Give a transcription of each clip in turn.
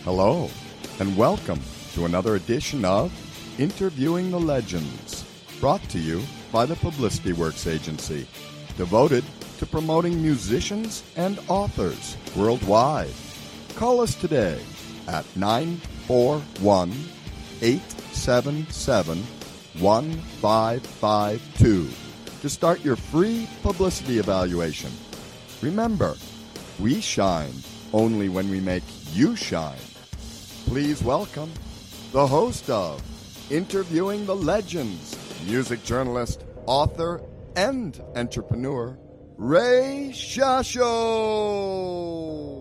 Hello, and welcome to another edition of Interviewing the Legends, brought to you by the Publicity Works Agency, devoted to promoting musicians and authors worldwide. Call us today at 941-877-1552 to start your free publicity evaluation. Remember, we shine only when we make you shine. Please welcome the host of Interviewing the Legends, music journalist, author, and entrepreneur, Ray Shasho.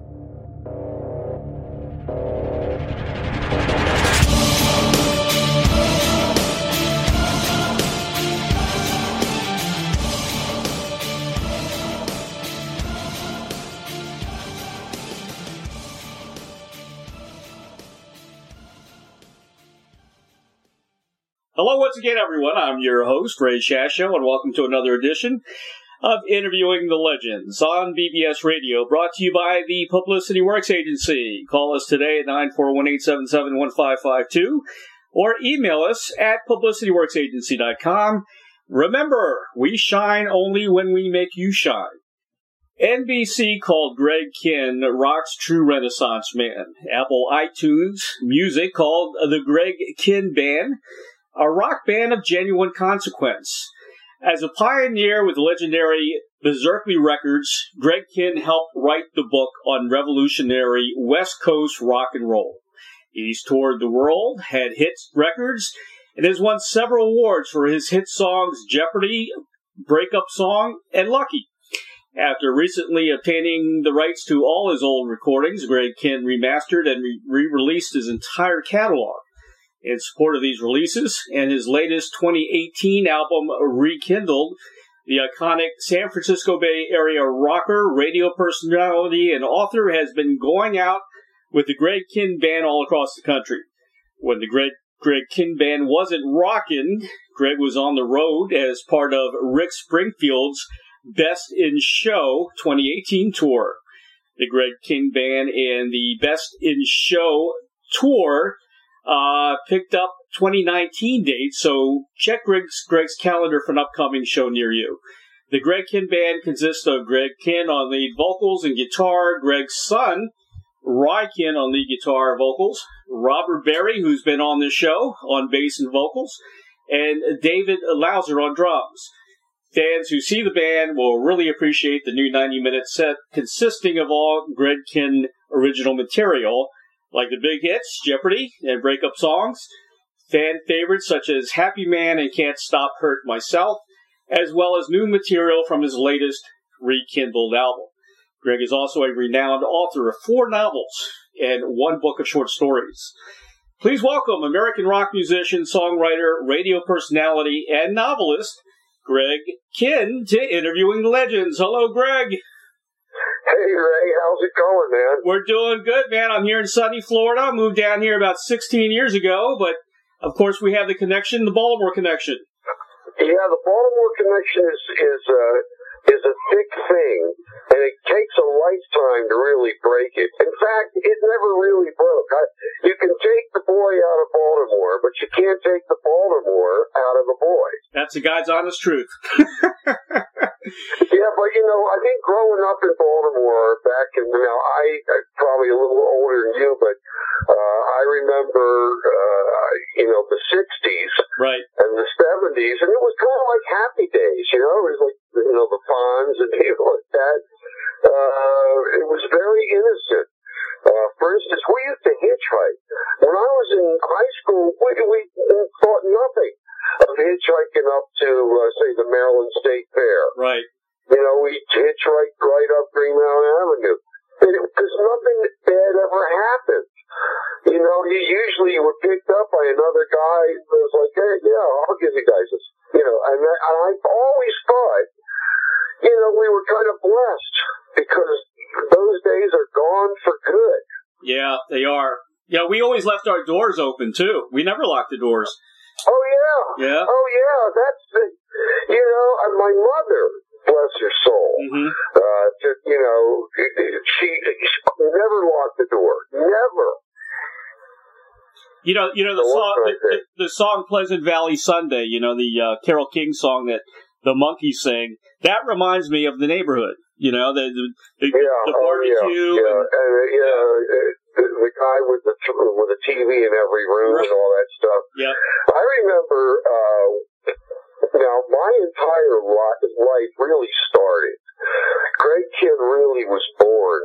Hello once again, everyone. I'm your host, Ray Shasho, and welcome to another edition of Interviewing the Legends on BBS Radio, brought to you by the Publicity Works Agency. Call us today at 941-877-1552 or email us at publicityworksagency.com. Remember, we shine only when we make you shine. NBC called Greg Kihn rock's true Renaissance man. Apple iTunes Music called the Greg Kihn Band a rock band of genuine consequence. As a pioneer with legendary Berserkly Records, Greg Kihn helped write the book on revolutionary West Coast rock and roll. He's toured the world, had hit records, and has won several awards for his hit songs Jeopardy, Breakup Song, and Lucky. After recently obtaining the rights to all his old recordings, Greg Kihn remastered and re-released his entire catalog. In support of these releases and his latest 2018 album, Rekindled, the iconic San Francisco Bay Area rocker, radio personality, and author has been going out with the Greg Kihn Band all across the country. When the Greg Kihn Band wasn't rockin', Greg was on the road as part of Rick Springfield's Best in Show 2018 tour. The Greg Kihn Band and the Best in Show tour picked up 2019 dates, so check Greg's calendar for an upcoming show near you. The Greg Kihn Band consists of Greg Kihn on lead vocals and guitar, Greg's son, Ry Kihn on lead guitar and vocals, Robert Berry, who's been on this show, on bass and vocals, and David Lauser on drums. Fans who see the band will really appreciate the new 90-minute set consisting of all Greg Kihn original material, like the big hits, Jeopardy, and breakup songs, fan favorites such as Happy Man and Can't Stop Hurt Myself, as well as new material from his latest Rekindled album. Greg is also a renowned author of 4 novels and 1 book of short stories. Please welcome American rock musician, songwriter, radio personality, and novelist, Greg Kihn, to Interviewing the Legends. Hello, Greg. Hey, Ray, how's it going, man? We're doing good, man. I'm here in sunny Florida. I moved down here about 16 years ago, but of course we have the connection, the Baltimore connection. Yeah, the Baltimore connection is a thick thing, and it takes a lifetime to really break it. In fact, it never really broke. You can take the boy out of Baltimore, but you can't take the Baltimore out of the boy. That's the guy's honest truth. Yeah, but I think growing up in Baltimore back in, I'm probably a little older than you, but I remember, the 60s. Right. And the 70s, and it was kind of like happy days, it was like, the Fonz and people like that. It was very innocent. For instance, we used to hitchhike. When I was in high school, we thought nothing of hitchhiking up to, say, the Maryland State Fair. Right. We hitchhiked right up Greenmount Avenue. Because nothing bad ever happened. You were picked up by another guy who was like, hey, yeah, I'll give you guys this. And I've always thought, we were kind of blessed because those days are gone for good. Yeah, they are. Yeah, we always left our doors open, too. We never locked the doors. Oh, yeah. Yeah. Oh, yeah. That's the, my mother, bless her soul, she never locked the door. Never. You know the song "Pleasant Valley Sunday." You know the Carole King song that the Monkees sing. That reminds me of the neighborhood. You know the barbecue. The guy with the TV in every room and all that stuff. Yeah. I remember. Now my entire life really started. Greg Kihn really was born.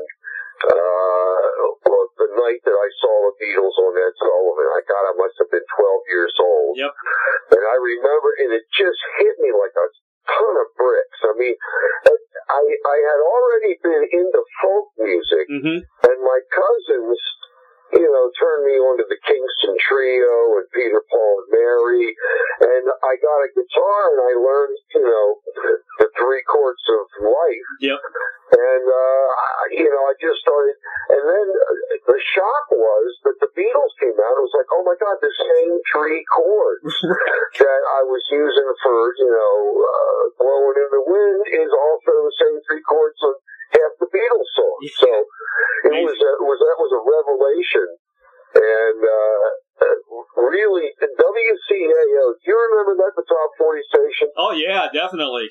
The night that I saw the Beatles on Ed Sullivan, I must have been 12 years old. Yep. And I remember, and it just hit me like a ton of bricks. I mean, I had already been into folk music, and my cousins, turned me on to the Kingston Trio and Peter, Paul, and Mary, and I got a guitar and I learned, the 3 chords of life. Yep. And, I just started, and then the shock was that the Beatles came out. It was like, oh my God, the same 3 chords that I was using for, Blowing in the Wind is also the same 3 chords on half the Beatles songs. So that was a revelation. And, really, WCAO, do you remember that, the top 40 station? Oh yeah, definitely.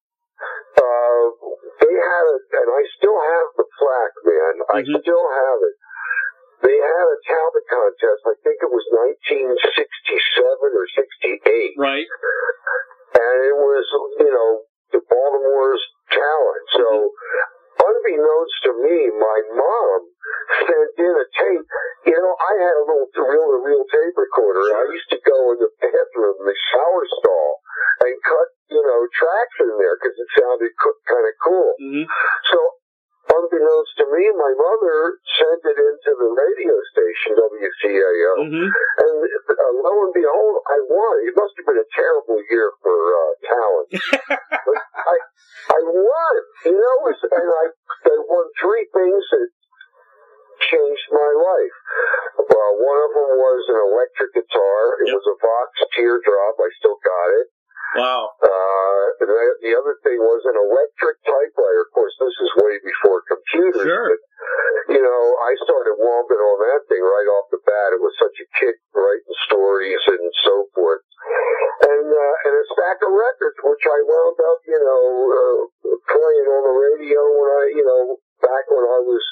They had and I still have the plaque, man. I still have it. They had a talent contest. I think it was 1967 or 68. Right. And it was, the Baltimore's talent. So, unbeknownst to me, my mom sent in a tape. I had a little reel-to-reel tape recorder. And I used to go in the bathroom, in the shower stall, and cut, tracks in there because it sounded kind of cool. So, unbeknownst to me, my mother sent it into the radio station, WCAO, and lo and behold, I won. It must have been a terrible year for talent. But I won, and I won 3 things that changed my life. Well, one of them was an electric guitar. It was a Vox Teardrop. I still got it. Wow. The other thing was an electric typewriter. Of course, this is way before computers. Sure. But, I started womping on that thing right off the bat. It was such a kick writing stories and so forth. And a stack of records, which I wound up, playing on the radio when back when I was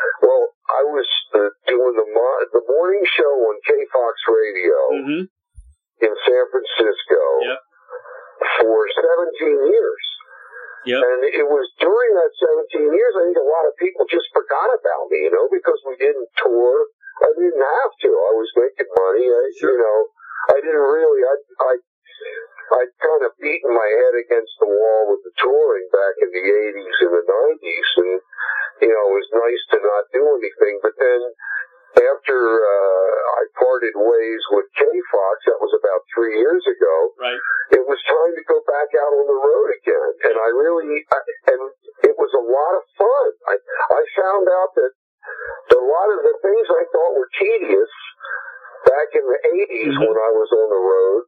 doing the morning show on KFOX Radio in San Francisco. Yep. For 17 years. Yep. And it was during that 17 years, I think a lot of people just forgot about me, because we didn't tour. I didn't have to. I was making money. I didn't really, I'd kind of beaten my head against the wall with the touring back in the 80s and the 90s. And, it was nice to not do anything. But then after I parted ways with KFOX, that was about 3 years ago. Right. It was time to go back out on the road again, and and it was a lot of fun. I found out that a lot of the things I thought were tedious back in the 80s when I was on the road,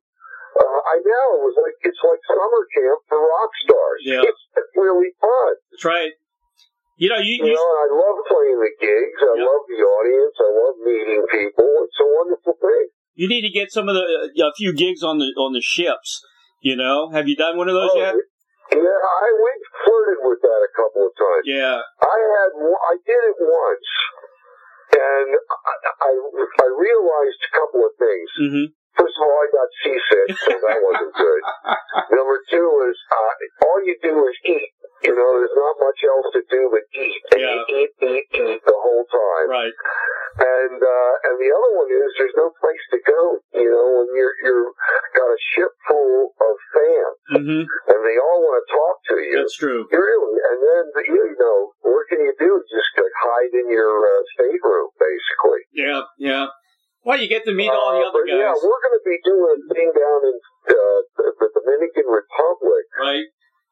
it's like summer camp for rock stars. Yeah. It's really fun. That's right. I love playing the gigs. I love the audience. I love meeting people. It's a wonderful thing. You need to get some of a few gigs on the ships. Have you done one of those yet? Yeah, we flirted with that a couple of times. Yeah. I did it once, and I realized a couple of things. First of all, I got seasick, so that wasn't good. Number 2 is all you do is eat. There's not much else to do but eat. And you eat the whole time. Right. And the other one is there's no place to go. When you're got a ship full of fans, and they all want to talk to you. That's true. Really, and then what can you do? Just hide in your stateroom, basically. Yeah, yeah. Well, you get to meet all the other guys. Yeah, we're going to be doing a thing down in the Dominican Republic. Right.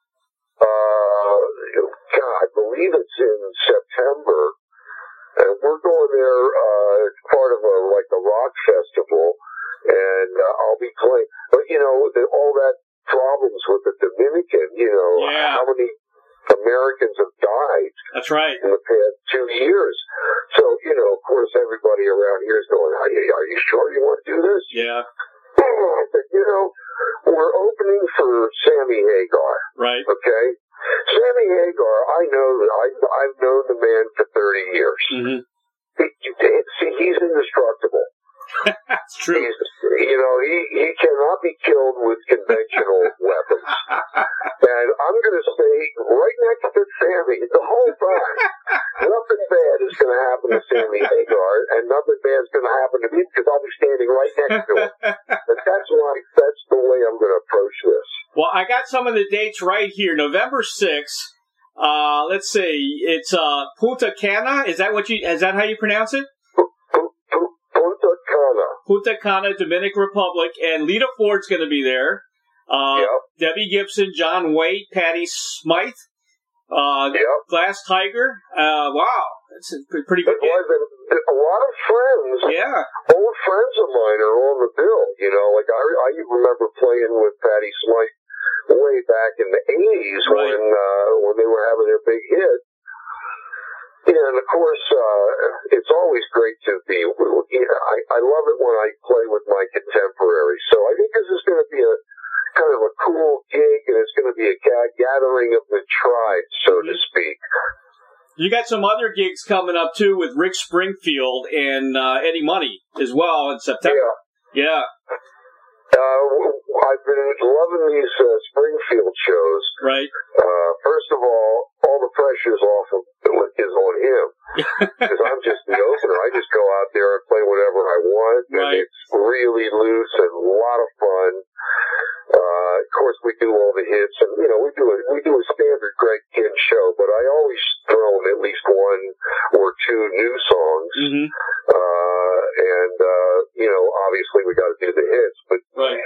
I believe it's in September, and we're going there. It's part of a rock festival, and I'll be playing. But all that problems with the Dominican. How many Americans have died? That's right. In the past 2 years. So of course, everybody around here is going, "Are you sure you Mm-hmm. See, he's indestructible. That's true. He cannot be killed with conventional weapons. And I'm going to stay right next to Sammy the whole time. Nothing bad is going to happen to Sammy Hagar, and nothing bad is going to happen to me because I'll be standing right next to him. But that's the way I'm going to approach this. Well, I got some of the dates right here. November 6th. Let's see. It's Punta Cana. Is that how you pronounce it? Punta Cana, Dominican Republic, and Lita Ford's going to be there. Debbie Gibson, John Waite, Patty Smythe, Glass Tiger. Wow, that's a pretty good game. A lot of friends, old friends of mine are on the bill. Like I remember playing with Patty Smythe way back in the 80s when they were having their big hit. And of course, it's always great to be. I love it when I play with my contemporaries. So I think this is going to be a kind of a cool gig, and it's going to be a gathering of the tribe, so to speak. You got some other gigs coming up too with Rick Springfield and Eddie Money as well in September. Yeah. I've been loving these Springfield shows. Right. First of all the pressure is on him because I'm just the opener. I just go out there and play whatever I want, and it's really loose and a lot of fun. Of course, we do all the hits, and we do a standard Greg Kihn show, but I always throw in at least one or two new songs. Mm-hmm. Obviously we got to do the hits, but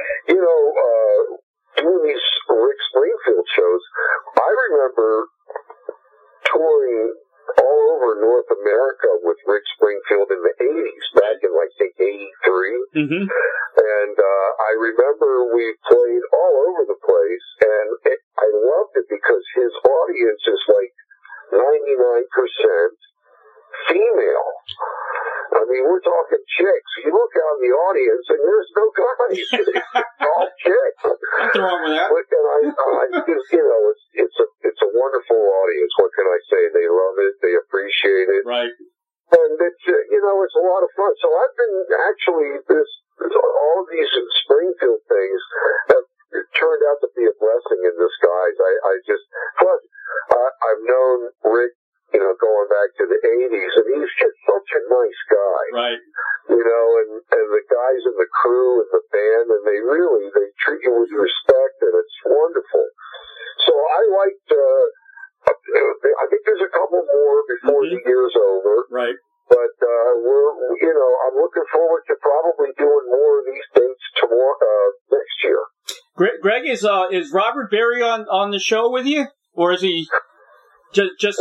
doing these Rick Springfield shows, I remember touring all over North America with Rick Springfield in the 80s, back in, I think, 83. Mm-hmm. And I remember we played all over the place, and I loved it because his audience is like 99% female. I mean, we're talking chicks. You look out in the audience, and there's no guys. It's all chicks. What's wrong with that? And I just, it's a wonderful audience. What can I say? They love it. They appreciate it. Right. And it's, it's a lot of fun. So I've been actually all of these Springfield things have turned out to be a blessing in disguise. Plus, I've known Rick, going back to the 80s, and he's just such a nice guy. Right. And the guys in the crew and the band, and they treat you with respect, and it's wonderful. So I liked, I think there's a couple more before the year's over. Right. But, I'm looking forward to probably doing more of these dates next year. Greg, is Robert Berry on the show with you? Or is he just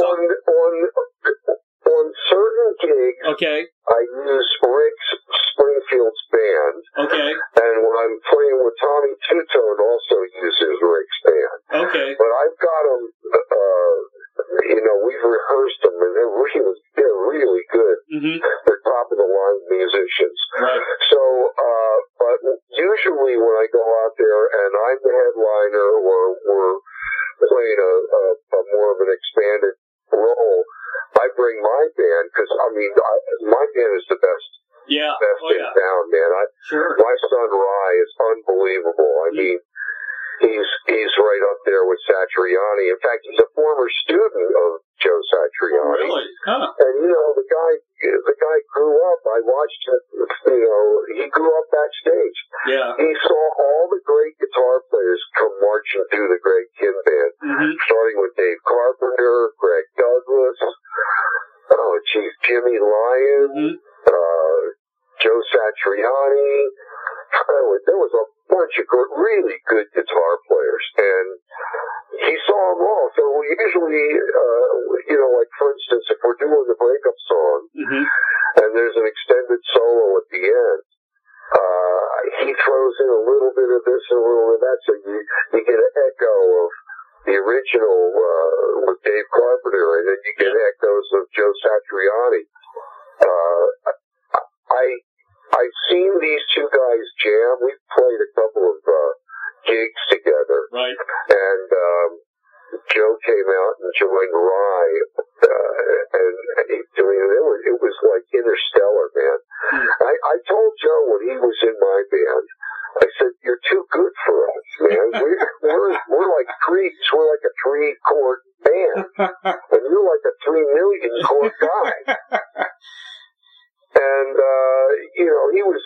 on certain gigs? Okay. I use Rick Springfield's band. Okay. And when I'm playing with Tommy Tutone, also uses Rick's band. Okay. But I've got them, we've rehearsed them, and they're really good. Mm-hmm. They're top of the line musicians. Right. So, but usually when I go out there and I'm the headliner or we're playing a more of an expanded role, I bring my band because my band is the best. Yeah. Best in town, man. Sure. My son Rye is unbelievable. I mean, he's right up there with Satriani. In fact, he's a former student of Joe Satriani. Oh, really? Huh. And the guy grew up. I watched him. He grew up backstage. Yeah. He saw all the great guitar players come marching through the Greg Kihn band, starting with Dave Carpenter, Greg Douglas, Jimmy Lyon, Joe Satriani. There was a bunch of really good guitar players, and he saw them all. So usually, like for instance, if we're doing the breakup song, and there's an extended solo at the end, he throws in a little bit of this and a little bit of that, so you get an echo of the original with Dave Carpenter, and then you get echoes of Joe Satriani. I've seen these two guys jam. We've played a couple of gigs together. Right. And Joe came out and joined Rye, and they were he was,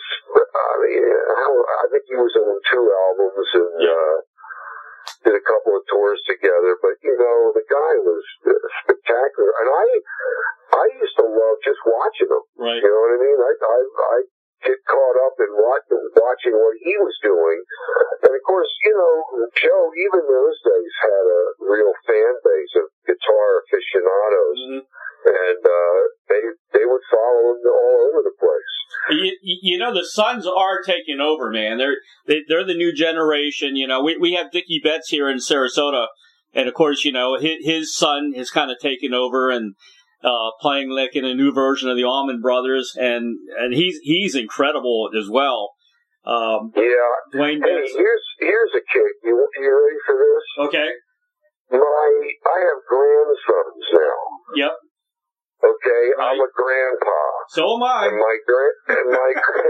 I think he was on 2 albums and did a couple of tours together, but, the guy was spectacular. And I used to love just watching him. Right. You know what I mean? I get caught up in watching what he was doing. And of course, Joe, even those days, had a real fan base of guitar aficionados. Mm-hmm. And they would follow him all over the place. The Sons are taking over, man. They're the new generation. We have Dickie Betts here in Sarasota, and of course, his son has kind of taken over and playing like in a new version of the Allman Brothers, and he's incredible as well. Dwayne Betts. Hey, here's a kick. You ready for this? Okay. I have grandsons now. Yep. Okay, right. I'm a grandpa. So am I. And my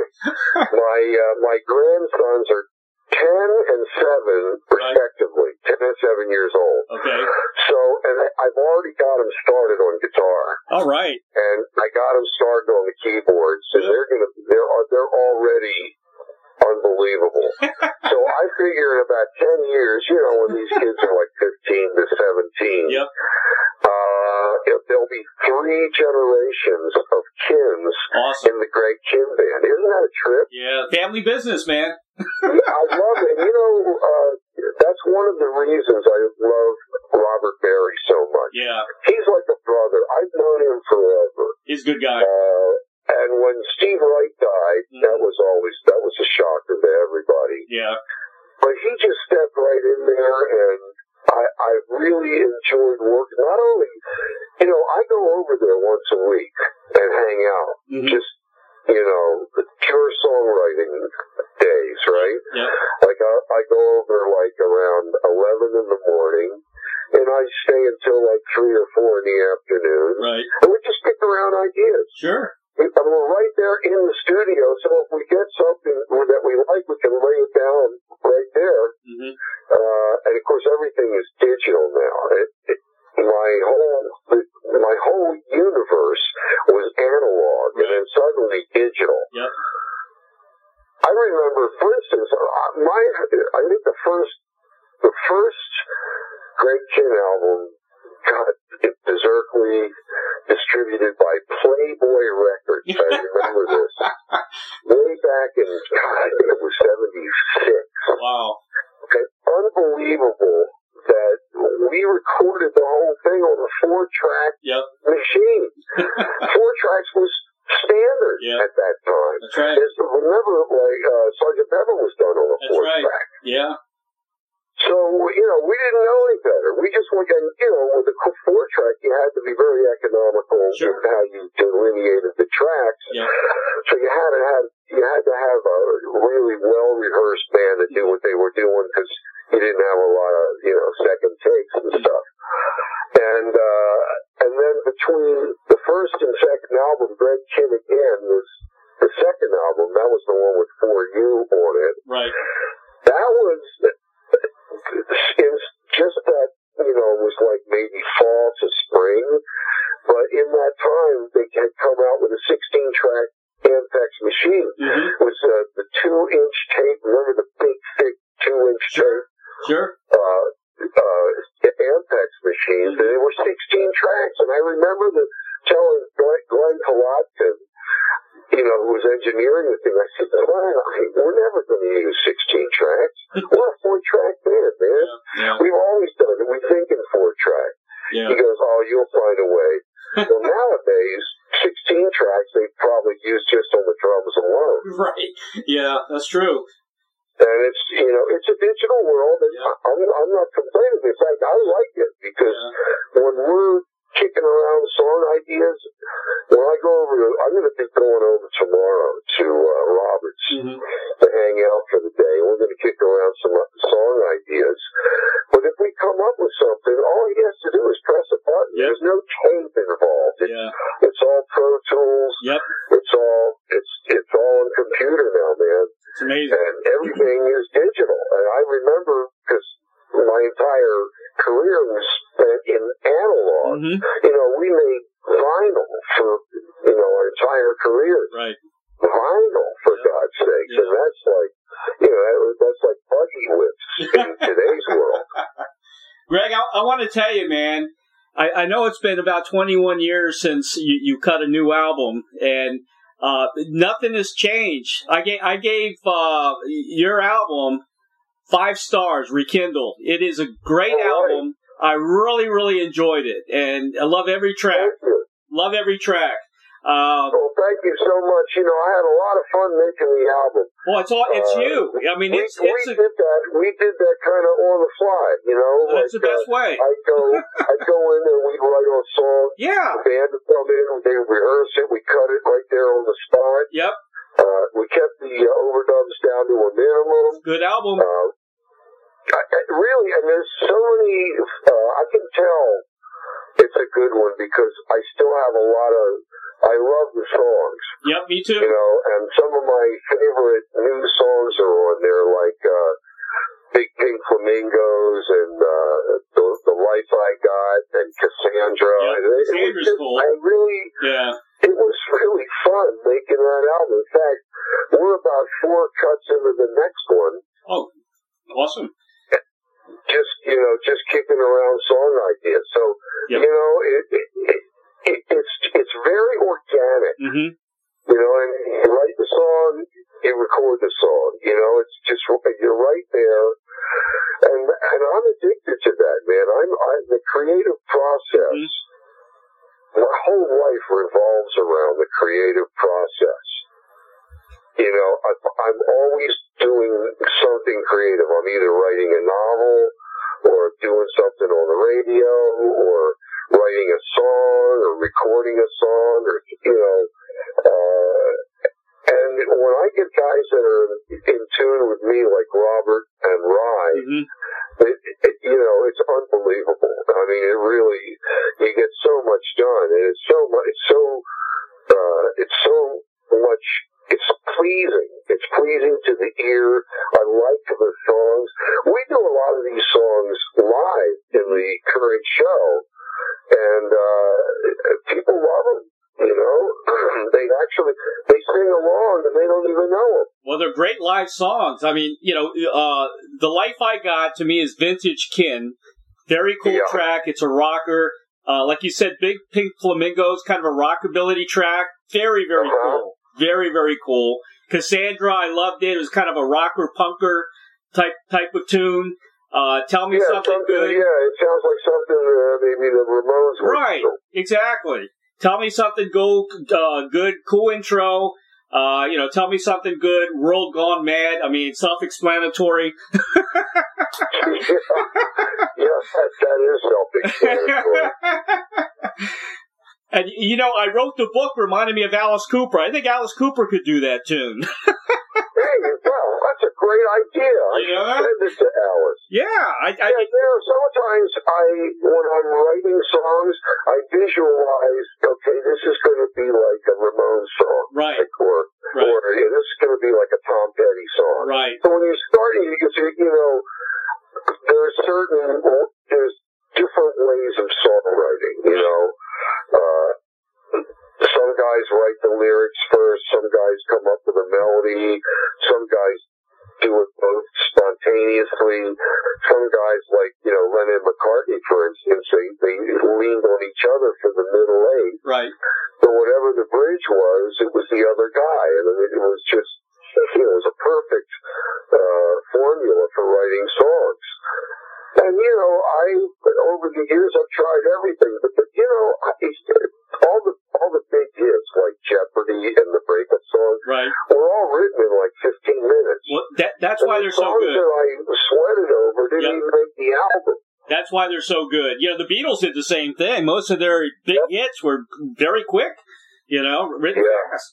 grandsons are 10 and 7 respectively. Right. 10 and 7 years old. Okay. So, and I've already got them started on guitar. All right. And I got them started on the keyboards, and they're already unbelievable. So I figure in about 10 years, when these kids are like 15 to 17, yep. There'll be 3 generations of Kins awesome. In the Greg Kihn Band. Isn't that a trip? Yeah, family business, man. I love it. That's one of the reasons I love Robert Berry so much. Yeah. He's like a brother. I've known him forever. He's a good guy. And when Steve Wright died, that was a shocker to everybody. Yeah. But he just stepped right in there, and I really enjoyed working. Not only, I go over there once a week and hang out. Mm-hmm. Just, the pure songwriting days, right? Yeah. Like I go over like around 11 in the morning, and I stay until like 3 or 4 in the afternoon. Right. And we just kick around ideas. Sure. And we're right there in the studio, so if we get something that we like, we can lay it down right there. Mm-hmm. And of course, everything is digital now. My whole universe was analog, and then suddenly digital. Yep. I remember, for instance, I think the first Greg Kihn album got berserkly distributed by Playboy Records. I remember this. Way back in, I think it was 76. Wow. Okay, unbelievable that we recorded the whole thing on a 4-track machine. 4 tracks was standard at that time. That's right. Remember, Sgt. Pepper was done on a 4-track. Right. Yeah. So, we didn't know any better. We just went, and, with the 4-track, you had to be very economical with how you delineated the tracks. Yeah. So you had to have a really well-rehearsed band to do what they were doing, because you didn't have a lot of, second takes and stuff. And then between the first and second album, Greg Kihn again was the second album. That was the one with For You on it. Right. That was just that, was like maybe fall to spring. But in that time, they had come out with a 16-track Ampex machine. Mm-hmm. It was the 2-inch tape. Remember the big, thick 2-inch tape? Sure. Ampex machines. And they were 16 tracks. And I remember telling Glenn Kolodkin, who was engineering the thing, I said, Glenn, we're never going to use 16 tracks. We're a 4-track band, man. Yeah. We've always done it. We think in 4-track. Yeah. He goes, you'll find a way. Well, nowadays, 16 tracks they probably use just on the drums alone. Right. Yeah, that's true. And it's, it's a digital world, and I'm not complaining. In fact, I like it, because when we're kicking around song ideas, when I go over I'm going to be going over tomorrow to Roberts to hang out for the day. We're going to kick around some song ideas. But if we come up with something, all he has to do is press a button. Yep. There's no tape involved. It's all Pro Tools. Yep. It's all on computer now, man. It's amazing. And everything is digital. And I remember, because my entire career was spent in analog. Mm-hmm. We made vinyl for, our entire career. Right. Vinyl for God's sakes. Yeah. And that's like, that's like buggy whips in today's world. Greg, I want to tell you, man, I know it's been about 21 years since you cut a new album, and nothing has changed. I gave your album 5 stars, Rekindled. It is a great album. I really, really enjoyed it, and I love every track. Thank you. Love every track. Well, thank you so much. I had a lot of fun making the album. Well, it's you. I mean, we did that kind of on the fly. That's the best way. I'd go in and we'd write a song. Yeah. The band would come in, they would rehearse it, we cut it right there on the spot. Yep. We kept the overdubs down to a minimum. Good album. Really, and there's so many. I can tell it's a good one because I still have a lot of. I love the songs. Yep, me too. And some of my favorite new songs are on there, like Big Pink Flamingos and The Life I Got and Cassandra. Yeah, Cassandra's cool. It was really fun making that album. In fact, we're about 4 cuts into the next one. Oh, awesome. Just kicking around song ideas. So, yep. It's very organic. Mm-hmm. And you write the song, you record the song. It's just, you're right there. And I'm addicted to that, man. The creative process, my whole life revolves around the creative process. I'm always doing something creative. I'm either writing a novel or doing something on the radio or writing a song or recording a song or, and when I get guys that are in tune with me like Robert and Rye, it's unbelievable. I mean, it really, you get so much done and it's so much, it's pleasing. It's pleasing to the ear. I like the songs. We do a lot of these songs live in the current show, and people love them. They sing along and they don't even know them. Well, they're great live songs. I mean, The Life I Got to me is vintage Kin. Very cool track. It's a rocker. Like you said, Big Pink Flamingos, kind of a rockabilly track. Very, very cool. Very, very cool. Cassandra, I loved it. It was kind of a rocker punker type of tune. Tell Me Something Good. Yeah, it sounds like something maybe the Ramones were. Right, exactly. Tell Me Something Good, cool intro. Tell Me Something Good, World Gone Mad. I mean, self-explanatory. Yes, that is self-explanatory. And, I wrote the book reminding me of Alice Cooper. I think Alice Cooper could do that tune. Hey, well, that's a great idea. I should send it to Alice. Yeah. Sometimes when I'm writing songs, I visualize, okay, this is going to be like a Ramones song. Right. Or this is going to be like a Tom Petty song. Right. So when you're starting, you can see, there's different ways of songwriting, Some guys write the lyrics first, some guys come up with a melody, some guys do it both spontaneously, some guys like, Lennon and McCartney, for instance, they leaned on each other for the middle eight. Right. So whatever the bridge was, it was the other guy, and it was just, it was a perfect formula for writing songs. And, over the years I've tried everything, but all the big hits like Jeopardy and the Breakup Song were all written in like 15 minutes. Well, that's why they're so good. The songs that I sweated over didn't even make the album. That's why they're so good. The Beatles did the same thing. Most of their big hits were very quick, written fast.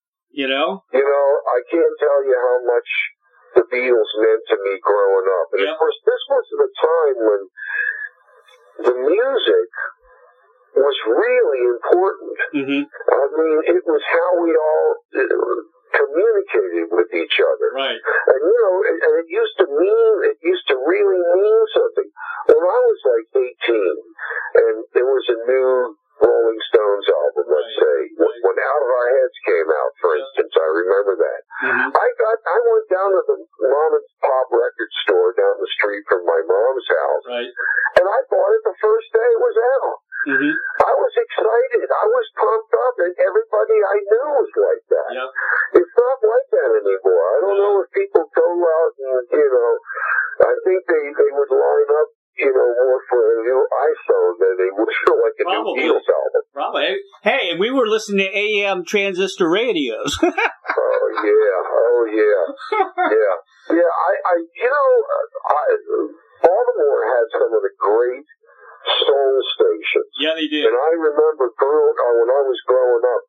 I can't tell you how much the Beatles meant to me growing up. And of course, this was the time when the music was really important. Mm-hmm. I mean, it was how we all communicated with each other. Right. And, and it used to really mean something. When I was like 18, and there was a new Rolling Stones album, let's say, when Out of Our Heads came out, for instance, I I remember that. Mm-hmm. I went down to the mom and pop record store down the street from my mom's house, Right. and I bought it the first day it was out. Mm-hmm. I was excited. I was pumped up, and everybody I knew was like that. Yep. It's not like that anymore. I don't know if people go out and, I think they would line up, more for a new iPhone than they would for like a Probably. new Beatles album. Probably. Hey, and we were listening to AM transistor radios. Oh yeah. Baltimore had some of the great soul stations. Yeah, they did. And I remember when I was growing up,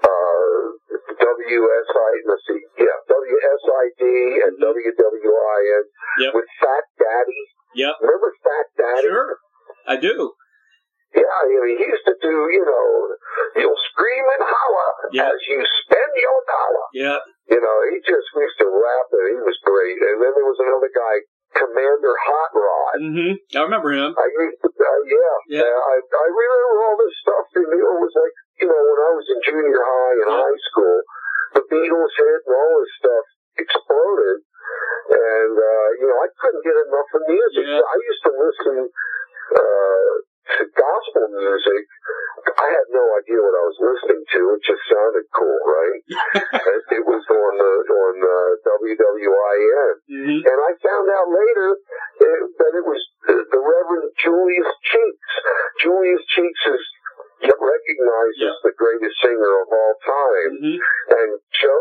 WSID and WWIN Yep. with Fat Daddy. Yep. Remember Fat Daddy? Sure. I do. Yeah, he used to do, you'll scream and holler Yeah. as you spend your dollar. Yeah. He just used to rap and he was great. And then there was another guy, Commander Hot Rod. Mm-hmm. I remember him. I used to, I remember all this stuff. And it was like, when I was in junior high and high school, the Beatles hit and all this stuff exploded. And, I couldn't get enough of music. Yeah. I used to listen to gospel music. I had no idea what I was listening to. It just sounded cool, right? It was on WWIN. Mm-hmm. And I found out later that it was the Reverend Julius Cheeks. Julius Cheeks is recognized as the greatest singer of all time. Mm-hmm. And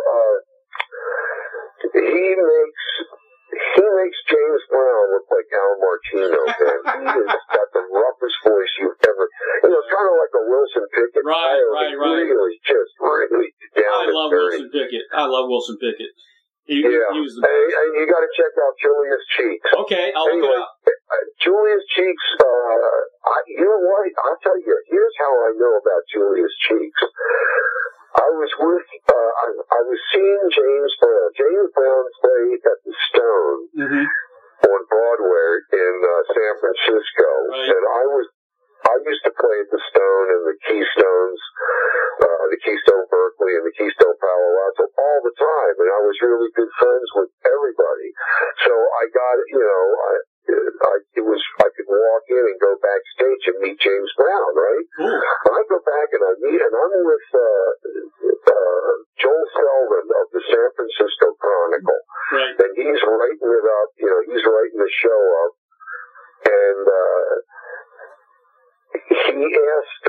he makes James Brown look like Al Martino, man. He has got the roughest voice you've ever, kind of like a Wilson Pickett. Right. Really, just really down I love Wilson Pickett. He was the best. And you got to check out Julius Cheeks. Okay, I'll look it up. Julius Cheeks, you know what? I'll tell you, here's how I know about Julius Cheeks. I was seeing James Brown. James Brown played at the Stone on Broadway in San Francisco. Right. And I used to play at the Stone and the Keystones, the Keystone Berkeley and the Keystone Palo Alto all the time. And I was really good friends with everybody. So I got, I could walk in and go backstage and meet James Brown, right? Cool. And I go back and I meet, and I'm with Joel Selden of the San Francisco Chronicle. Right. And he's writing it up, he's writing the show up. And he asked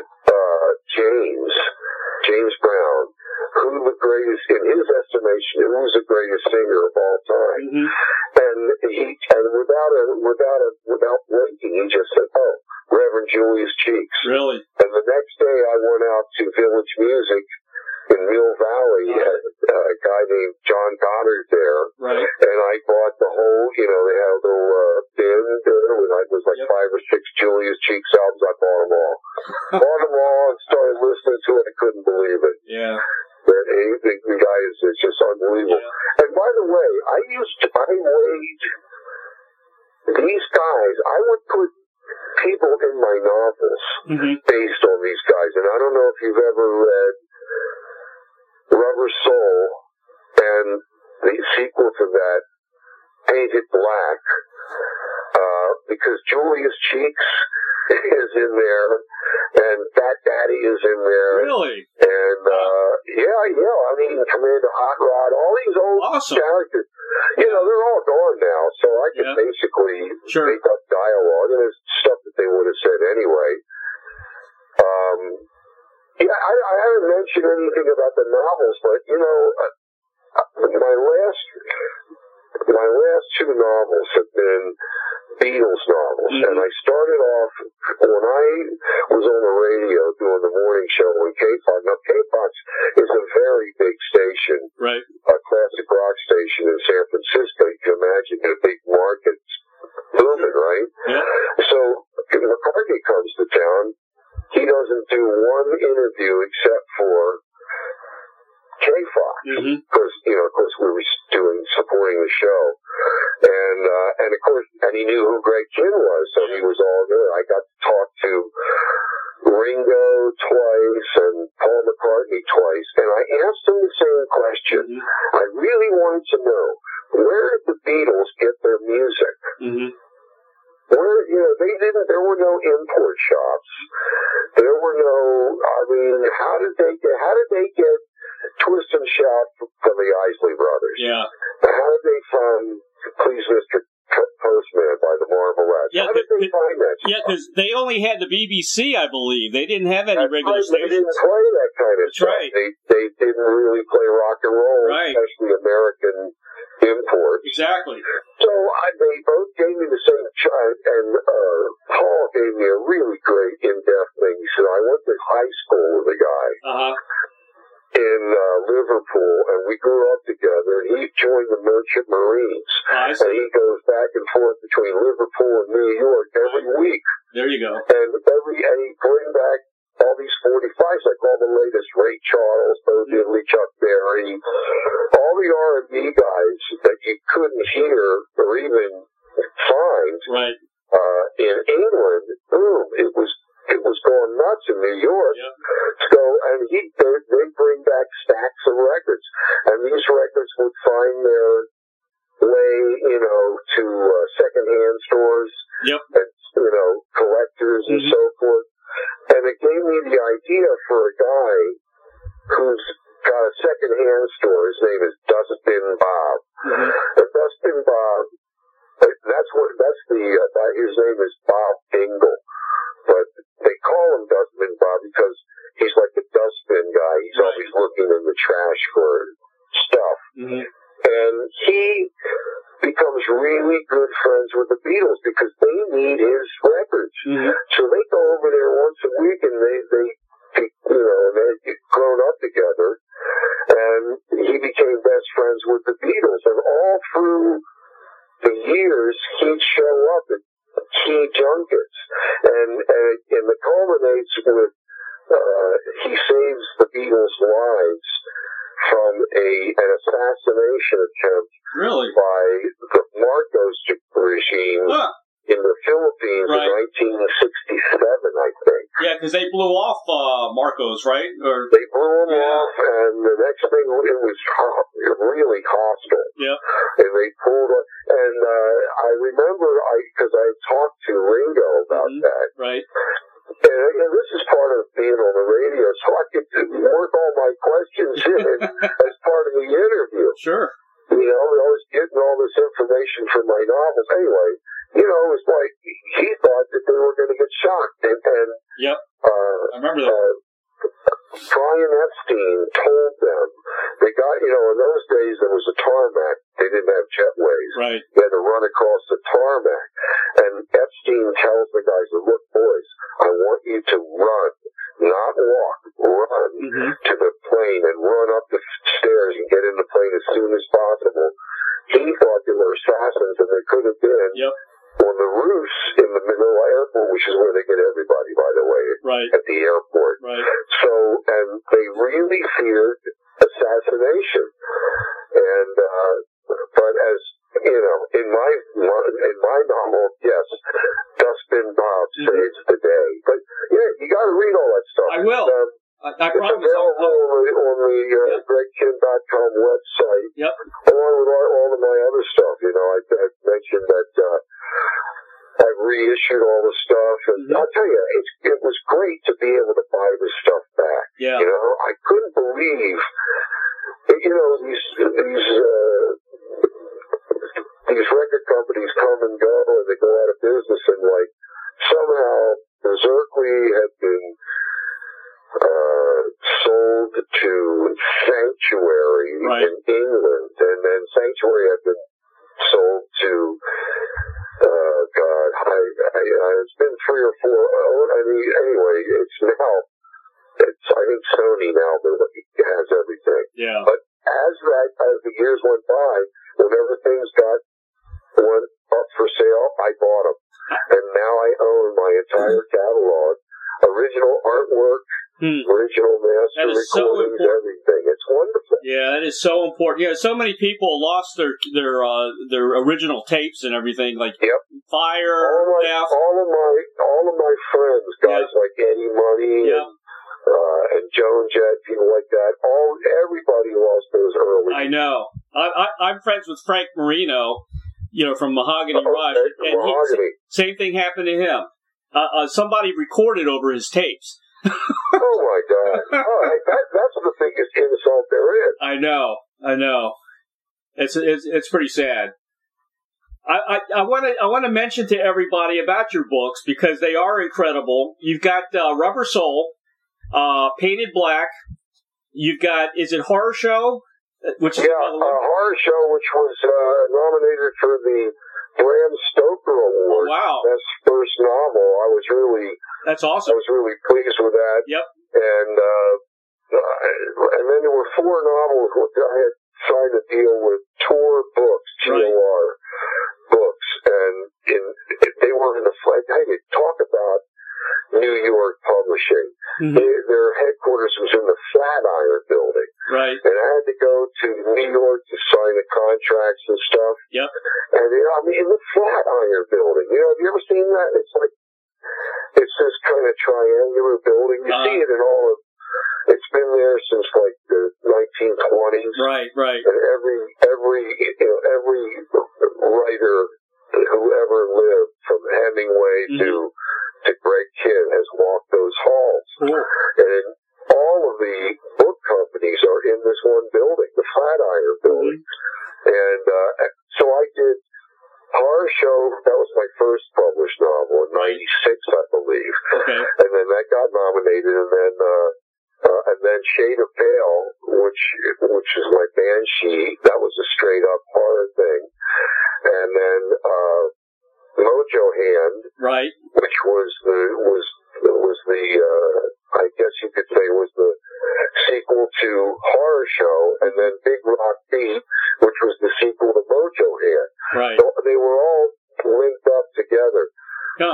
James Brown, who the greatest, in his estimation, who was the greatest singer of all time. Mm-hmm. And without blinking, he just said, "Oh, Reverend Julius Cheeks." Really? And the next day, I went out to Village Music in Mill Valley. A guy named John Goddard there. Right. And I bought the whole, they had a little bin there with, it was like 5 or 6 Julius Cheeks albums. I bought them all. And started listening to it. I couldn't believe it. Yeah. The guy is just unbelievable. Yeah. And by the way, I weighed these guys. I would put people in my novels based on these guys. And I don't know if you've ever read Rubber Soul and the sequel to that, Painted Black, because Julius Cheeks is in there and Fat Daddy is in there. Really? And I mean, Commander Hot Rod, all these old characters, they're all gone now, so I can basically make up dialogue, and there's stuff that they would have said anyway. I haven't mentioned anything about the novels, but my last 2 novels have been Beatles novels, and I started off when I was on the radio doing the morning show on KFOX. Now, KFOX is a very big station, right? A classic rock station in San Francisco. You can imagine a big market booming, right? Yeah. So McCartney comes to town. He doesn't do one interview except for KFOX, because of course we were supporting the show, and of course, and he knew who Greg Kihn was, so he was all good. I got to talk to Ringo twice and Paul McCartney twice, and I asked him the same question question. Mm-hmm. I really wanted to know, where did the Beatles get their music? Mm-hmm. Where, there were no import shops. There were no, how did they get Twist and Shout from the Isley Brothers? Yeah. How did they find Please Mr. Postman by the Marvelettes? Yeah, how did they find that? Yeah, because they only had the BBC, I believe. They didn't have any regular stations. They didn't play that kind of stuff. Right. They didn't really play rock and roll, right. Especially American imports. Exactly. So they both gave me the same shot, and Paul gave me a really great in-depth thing. He said, I went to high school with a guy in Liverpool, and we grew up together, and he joined the Merchant Marines. And he goes back and forth between Liverpool and New York every week. There you go. And he bring back all these 45s, like all the latest Ray Charles, Bo Diddley, Chuck Berry, all the R&B guys that you couldn't hear or even find in England. Boom! It was going nuts in New York. Yep. So, and they bring back stacks of records, and these records would find their way, to secondhand stores, and collectors and so forth. And it gave me the idea for a guy who's got a secondhand store. His name is Dustbin Bob. Mm-hmm. And Dustbin Bob, his name is Bob Dingle. But they call him Dustbin Bob because he's like the dustbin guy. He's always looking in the trash for stuff. Mm-hmm. And he becomes really good friends with the Beatles because they need his records. Mm-hmm. So they go over there once a week, and they've grown up together. And he became best friends with the Beatles. And all through the years, he'd show up at key junkets. And it culminates with he saves the Beatles' lives from an assassination attempt by the Marcos regime in the Philippines in 1967, I think. Yeah, because they blew off Marcos, right? They blew him off, and the next thing, it was really hostile. Yeah. And they pulled it, and I remember, because I talked to Ringo about that. Right. And this is part of being on the radio, so I could work all my questions in as part of the interview. Sure. I was getting all this information from my novels. Anyway, it was like he thought that they were going to get shot. And I remember that. Brian Epstein told them, they got, in those days there was a tarmac. They didn't have jetways. Right. They had to run across the tarmac. And Epstein tells the guys, look, boys, I want you to run, not walk, run to the plane and run up the stairs and get in the plane as soon as possible. He thought they were assassins, and they could have been. Yep. On the roofs in the Manila airport, which is where they get everybody, by the way, at the airport. Right. So, and they really feared assassination. And, but as, in my novel, yes, Dustbin Bob saves the day. But, you gotta read all that stuff. I will. I promise. It's available on the GregKin.com website. Yep. Along with all of my other stuff. I've mentioned that I've reissued all the stuff, and I'll tell you, it was great to be able to buy this stuff back. Yeah. I couldn't believe, these record companies come and go, and they go out of business, and somehow Berserkly had been sold to Sanctuary in England, and then Sanctuary had been sold to it's been 3 or 4. Anyway, I think Sony now has everything. Yeah. But as the years went by, whenever things went up for sale, I bought them, and now I own my entire catalog, original artwork. Original master recordings, everything. It's wonderful. Yeah, that is so important. So many people lost their original tapes and everything, like Fire. All of my friends, guys like Eddie Money and Joan Jett, people like that. Everybody lost those early I know. I'm friends with Frank Marino, from Mahogany Rush, and same thing happened to him. Somebody recorded over his tapes. Oh my God! That's the biggest insult there is. I know. It's pretty sad. I want to mention to everybody about your books because they are incredible. You've got Rubber Soul, Painted Black. You've got, is it Horror Show? Which is Horror Show, which was nominated for the Bram Stoker Award. Oh, wow! Best first novel. That's awesome. I was really pleased with that. Yep. And then there were 4 novels. I had signed a deal with Tor Books, TOR Books, and they were in the flag. Hey, they talk about New York publishing. Mm-hmm. Their headquarters was in the Flatiron Building. Right. And I had to go to New York to sign the contracts and stuff. Yep. And in the Flatiron Building, have you ever seen that? It's this kind of triangular building. You see it in all of. It's been there since like the 1920s. Right. And every writer who ever lived, from Hemingway to Greg Kinn, has walked those halls. Cool. And all of the book companies are in this one building, the Flatiron Building. And so I did Horror Show. That was my first published novel in '96, I believe. Okay. And then that got nominated, and then Shade of Pale, which is my Banshee. That was a straight up horror thing. And then Mojo Hand, right, which was the I guess you could say was the sequel to Horror Show, and then Big Rock Beat, which was the sequel to Mojo Hand. Right. So they were all linked up together. Huh.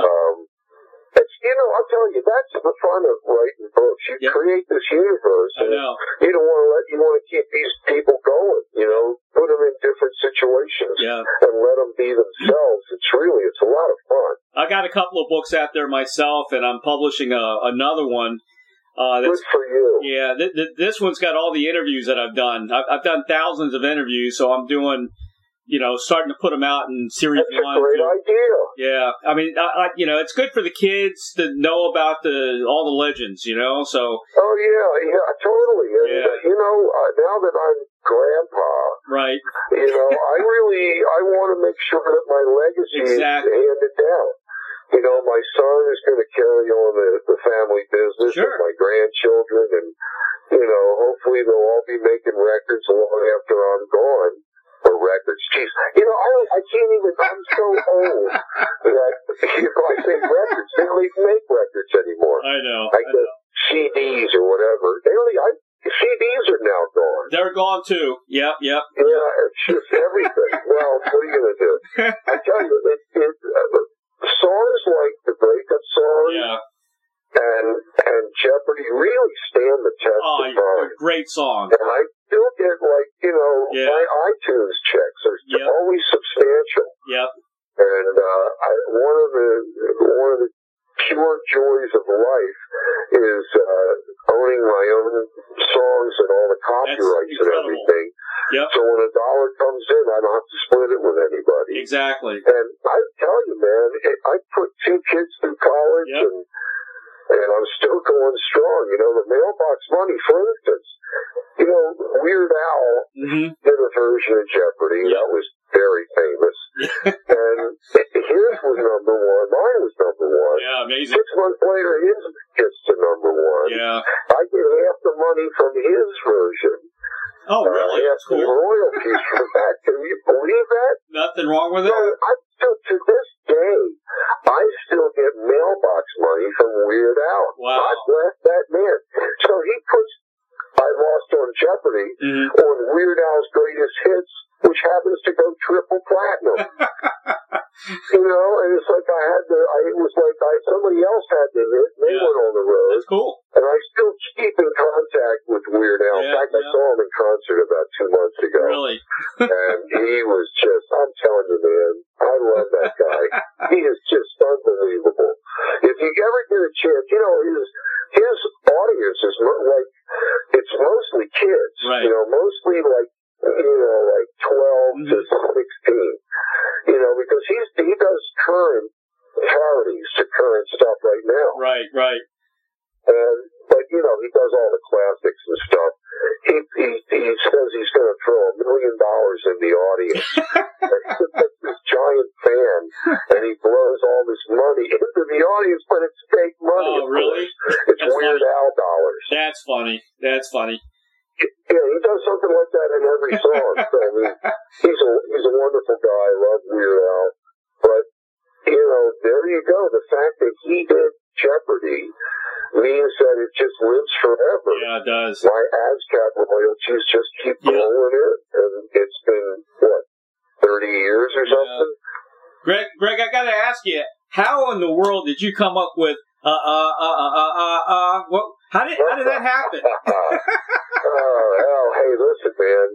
I'll tell you, that's the fun of writing books. You create this universe, and you want to keep these people going. Put them in different situations, and let them be themselves. It's a lot of fun. I got a couple of books out there myself, and I'm publishing another one. Good for you. Yeah, this one's got all the interviews that I've done. I've done thousands of interviews, so I'm doing, starting to put them out in series 1. That's a great idea. Yeah, I mean, it's good for the kids to know about all the legends, so. Oh yeah, totally. And, now that I'm grandpa, right? I want to make sure that my legacy is handed down. My son is going to carry on the family business with my grandchildren, and hopefully they'll all be making records long after I'm gone. Or records, jeez. I can't even. I'm so old that I say records. They don't even make records anymore. I know. I get CDs or whatever. CDs are now gone. They're gone too. Yep. Yeah, it's just everything. Well, what are you going to do? I tell you, songs like the breakup song and Jeopardy really stand the test of time. Great song. And I still get my iTunes checks are always substantial. Yep. And one of the pure joys of life is owning my own songs and all the copyrights and everything. Yep. So when $1 comes in, I don't have to split it with anybody. Exactly. And I tell you, man, I put 2 kids through college, and I'm still going strong. The mailbox money, for instance. Weird Al did a version of Jeopardy that was very famous. And his was number 1. Mine was number 1. Yeah, amazing. 6 months later, his gets to number 1. Yeah. I get half the money from his version. Oh, really? That's cool. Royalties from that. Can you believe that? Nothing wrong with it? To this day, I still get mailbox money from Weird Al. Wow. God bless that man. So he puts I Lost on Jeopardy on Weird Al's greatest hits, which happens to go triple platinum. And it's like somebody else had to hit, and they went on the road. That's cool. And I still keep in contact with Weird Al. In fact, I saw him in concert about 2 months ago. Really? And he was I'm telling you, man, I love that guy. He is just unbelievable. If you ever get a chance, his audience is it's mostly kids. Right. Mostly like, That's funny. Yeah, he does something like that in every song. So, I mean, he's a wonderful guy. I love Weird Al. But, you know, there you go. The fact that he did Jeopardy means that it just lives forever. Yeah, it does. My ASCAP royalties just keep rolling in. And it's been, what, 30 years or something? Greg, I gotta ask you, how in the world did you come up with what? How did that happen? Well, hey, listen, man.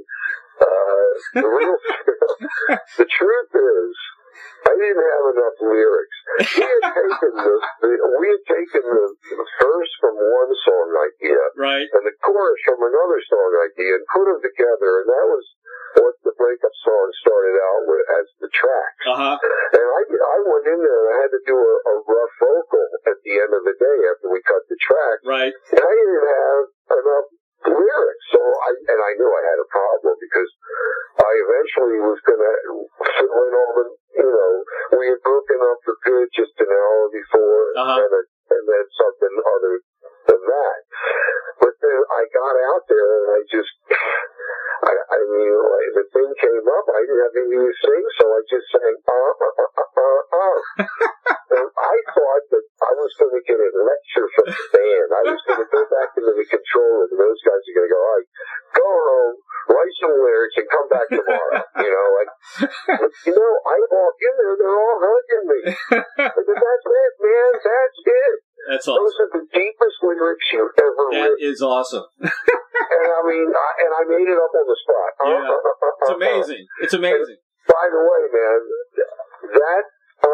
The truth is, I didn't have enough lyrics. We had taken the verse from one song idea, right, and the chorus from another song idea, and put them together, and that was what the breakup song started out with as the tracks. And I went in there and I had to do a rough vocal at the end of the day after we cut the track. Right. And I didn't have enough lyrics, so I knew I had a problem because I eventually was going to fill in all the, you know, we had broken up for good just an hour before, and then something other than that. But then I got out there and I just, I mean, like, the thing came up, I didn't have anything to sing, so I just sang, And I thought that I was going to get a lecture from the band. I was going to go back into the control room, and those guys are going to go, all right, go home, write some lyrics, and come back tomorrow. You know, like, you know, I walk in there, they're all hugging me. But that's it, man, that's it. That's awesome. Those are the deepest lyrics you've ever written. That is awesome. And I mean, I made it up on the spot. Yeah. It's amazing. It's amazing. And by the way, man, that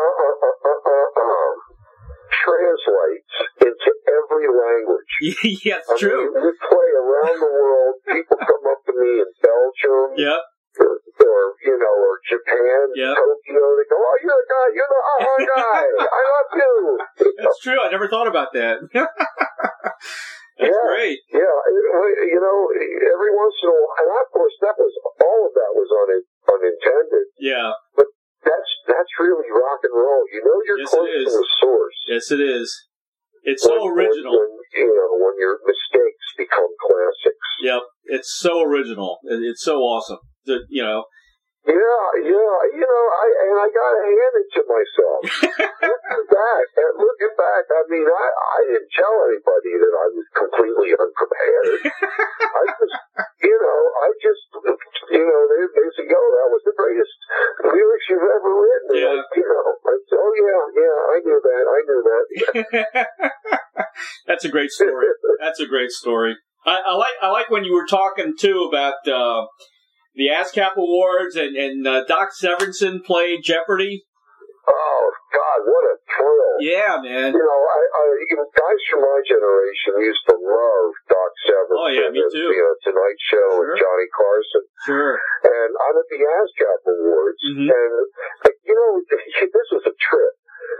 translates into every language. Yeah, it's true. Mean, we play around the world. People come up to me in Belgium. Yep. Or, you know, or Japan, yep. Tokyo. They go, oh, you're the guy. You're the guy. I love you. That's true. I never thought about that. That's great. Yeah, you know, every once in a while, and of course, all of that was unintended. Yeah. But that's really rock and roll. You know, you're close to the source. Yes, it is. It's so original. When your mistakes become classics. Yep, it's so original. It's so awesome. You know. Yeah. You know, I gotta hand it to myself. Looking back, I mean, I didn't tell anybody that I was completely unprepared. I just, they said, "Yo, that was the greatest lyrics you've ever written." Yeah. I said, "Oh yeah, I knew that." That's a great story. That's a great story. I like when you were talking too about the ASCAP Awards and Doc Severinsen played Jeopardy. Oh God, what a thrill! Yeah, man. You know, guys from my generation used to love Doc Severinsen. Oh yeah, me too. And, Tonight Show and Johnny Carson. Sure. And I'm at the ASCAP Awards, and you know, this was a trip.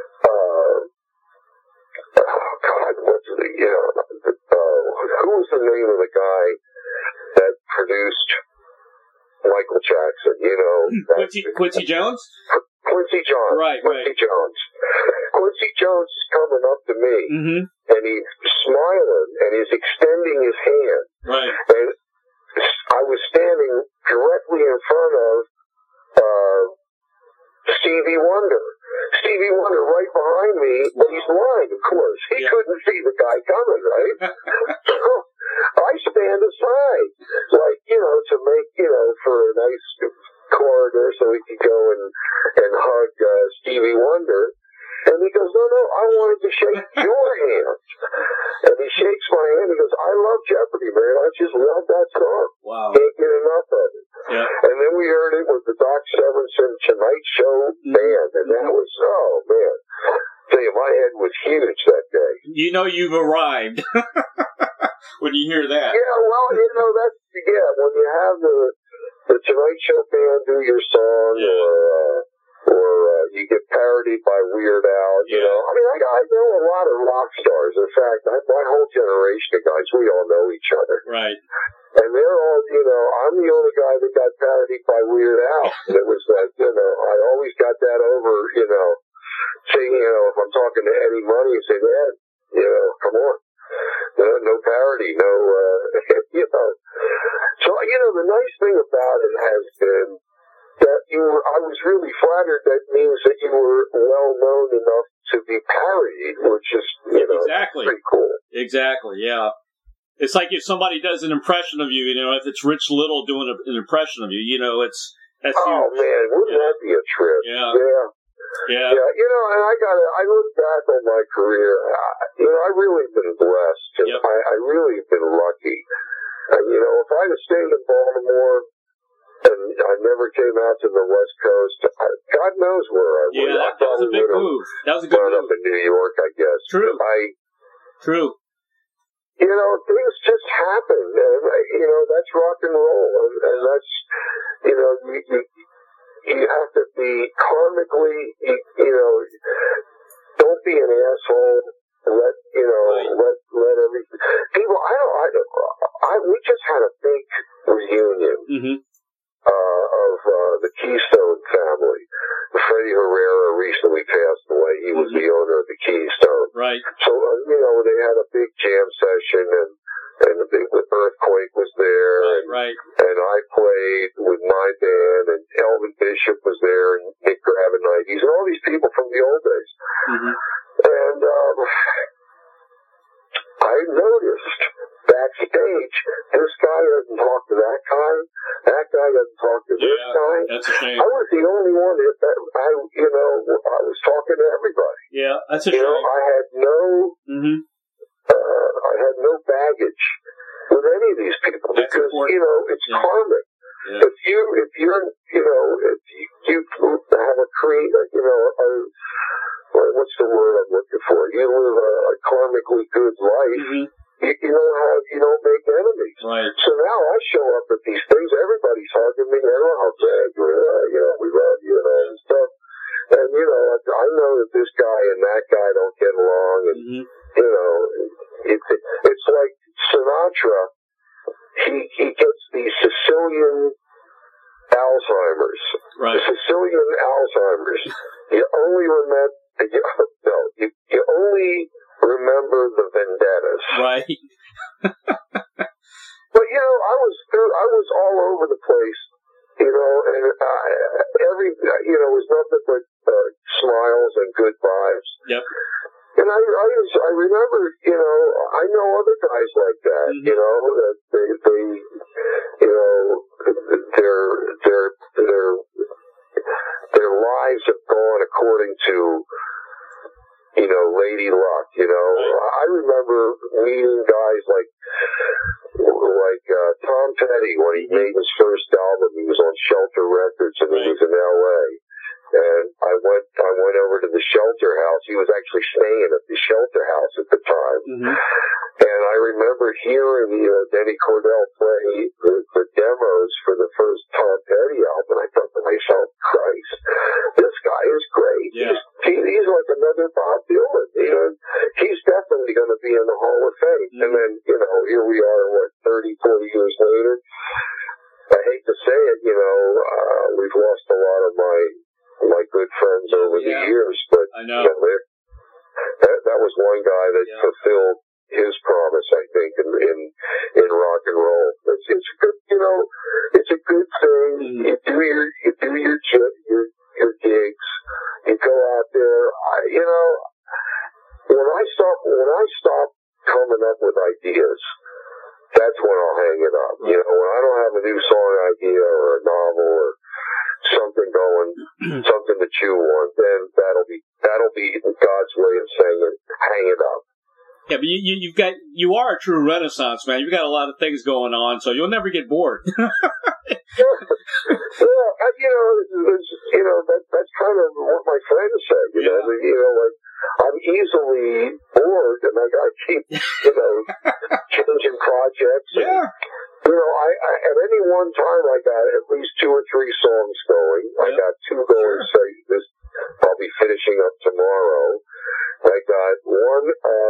Oh God, what's the who was the name of the guy that produced Michael Jackson? You know, Quincy Jones. Quincy Jones. Right. Jones. Quincy Jones is coming up to me, and he's smiling, and he's extending his hand. Right. And I was standing directly in front of Stevie Wonder. Stevie Wonder right behind me, but he's blind, of course. He couldn't see the guy coming, right? So I stand aside, like, to make, for a nice corridor so we could go and hug Stevie Wonder. And he goes, no, I wanted to shake your hand. And he shakes my hand. He goes, I love Jeopardy, man. I just love that song. Wow. Can't get enough of it. Yeah. And then we heard it with the Doc Severinsen Tonight Show band. And that was, oh, man. I tell you, my head was huge that day. You know you've arrived when you hear that. Yeah, well, that's, when you have the Tonight Show band do your song, or you get parodied by Weird Al, you know. I mean, I know a lot of rock stars. In fact, my whole generation of guys, we all know each other. Right. And they're all, I'm the only guy that got parodied by Weird Al. It was like, I always got that over, saying, if I'm talking to Eddie Money, say, man, come on. No parody, no, the nice thing about it has been that I was really flattered. That means that you were well known enough to be parodied, which is, exactly pretty cool. Exactly, yeah. It's like if somebody does an impression of you, if it's Rich Little doing an impression of you, that's oh huge. Man, wouldn't that be a trip? Yeah. Yeah. And I look back on my career. I really been blessed. And Yep. I really been lucky. And, if I'd have stayed in Baltimore and I never came out to the West Coast, God knows where I would. Yeah, that was a big move. That was a good wound move. up in New York, I guess. True. True. Things just happen. And, that's rock and roll. And that's, you have to be karmically, don't be an asshole. Let everything. People, we just had a big reunion of the Keystone family. Freddie Herrera recently passed away. He was the owner of the Keystone. Right. So, they had a big jam session and the big Earthquake was there. Right. And I played with my band, and Elvin Bishop was there, and Nick Gravenites, and all these people from the old days. And I noticed backstage, this guy doesn't talk to that guy doesn't talk to this guy. That's a shame. I was the only one I was talking to everybody. Yeah, that's a shame. I had no baggage with any of these people. That's because important. It's karmic. Yeah. If you have a what's the word I'm looking for? You live a karmically good life. You don't make enemies. Right. So now I show up at these things. Everybody's hugging me. Oh, Greg, we love you and all this stuff. And I know that this guy and that guy don't get along. And it's like Sinatra. He gets the Sicilian Alzheimer's. Right. The Sicilian Alzheimer's. You only remember. You only remember the vendettas. Right. But I was all over the place, and it was nothing but smiles and good vibes. Yep. And I remember, I know other guys like that, that their lives have gone according to, Lady Luck, I remember meeting guys like Tom Petty when he made his first album. He was on Shelter Records and he was in L.A. And I went over to the Shelter House. He was actually staying at the Shelter House at the time. And I remember hearing Denny Cordell play the demos for the first Tom Petty album. And I thought to myself, Christ, this guy is great. Yeah. He's like another Bob Dylan. He's definitely going to be in the Hall of Fame. And then, here we are, 30, 40 years later. I hate to say it, we've lost a lot of my good friends over the years, but I know. That was one guy that fulfilled his promise, I think, in rock and roll. It's a good, it's a good thing. You do your gigs. You go out there. When I stop coming up with ideas, that's when I'll hang it up. When I don't have a new song idea or a novel or something going, something to chew on, then that'll be God's way of saying it. Hang it up. Yeah, but you are a true Renaissance man. You've got a lot of things going on, so you'll never get bored. That's kind of what my friends say. I'm easily bored, and I keep changing projects. Yeah. I at any one time I got at least 2 or 3 songs going. I got 2 going. Say this, I'll be finishing up tomorrow. I got one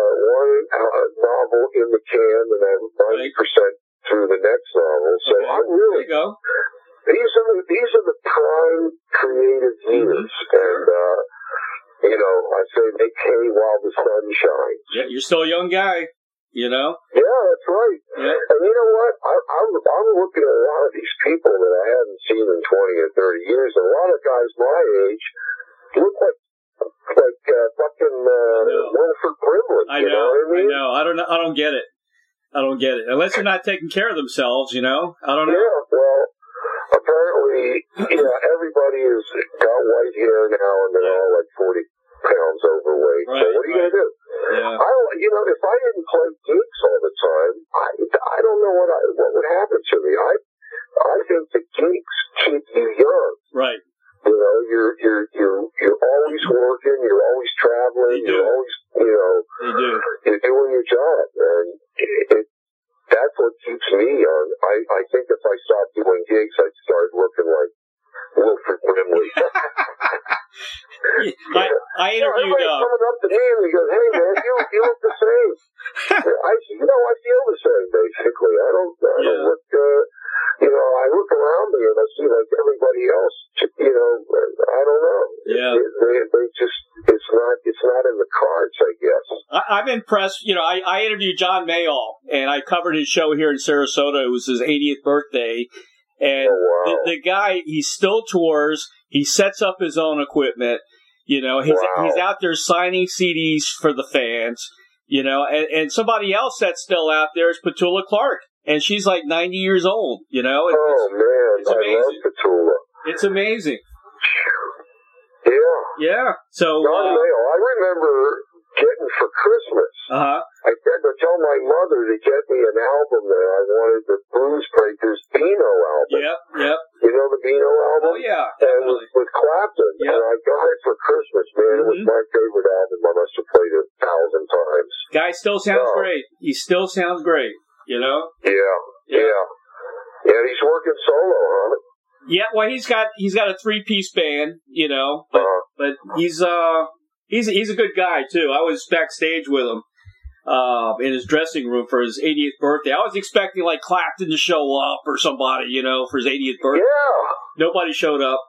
novel in the can, and I'm 90% through the next novel. So I'm really. There you go. These are the prime creative years, and I say make hay while the sun shines. Yeah, you're still a young guy. Yeah, that's right. Yeah. And you know what? I'm looking at a lot of these people that I haven't seen in 20 or 30 years, and a lot of guys my age look like fucking Wilford Brimley. I you know what I mean? I know. I don't get it. I don't get it. Unless they're not taking care of themselves, you know? I don't know. Yeah, well, apparently, everybody has got white hair now, and they're all like 40 pounds overweight. Right, so what are you going to do? Yeah. If I didn't play gigs all the time, I don't know what would happen to me. I think the gigs keep you young. Right. You know, you're always working, you're always traveling, you're always, you're doing your job, and that's what keeps me young. I think if I stopped doing gigs, I'd start looking like Wilford Brimley. I interviewed. Coming up to me and he goes, "Hey man, you look the same." I feel the same basically. I don't look. I look around me and I see like everybody else. I don't know. Yeah. They just it's not in the cards, I guess. I'm impressed. I interviewed John Mayall, and I covered his show here in Sarasota. It was his 80th birthday. And the guy, he still tours. He sets up his own equipment. He's out there signing CDs for the fans. And somebody else that's still out there is Petula Clark, and she's like 90 years old. Man, it's amazing. I love Petula. It's amazing. Yeah. Yeah. So John Mayall, I remember getting for Christmas. I had to tell my mother to get me an album that I wanted, the Blues Breakers Beano album. Yep. You know the Beano album? Oh, yeah. And with Clapton. Yep. And I got it for Christmas, man. It was my favorite album. I must have played it 1,000 times. Guy still sounds great. He still sounds great, Yeah. And he's working solo, huh? Yeah, well, he's got a 3-piece band, but he's a good guy too. I was backstage with him in his dressing room for his 80th birthday. I was expecting like Clapton to show up or somebody, for his 80th birthday. Yeah. Nobody showed up.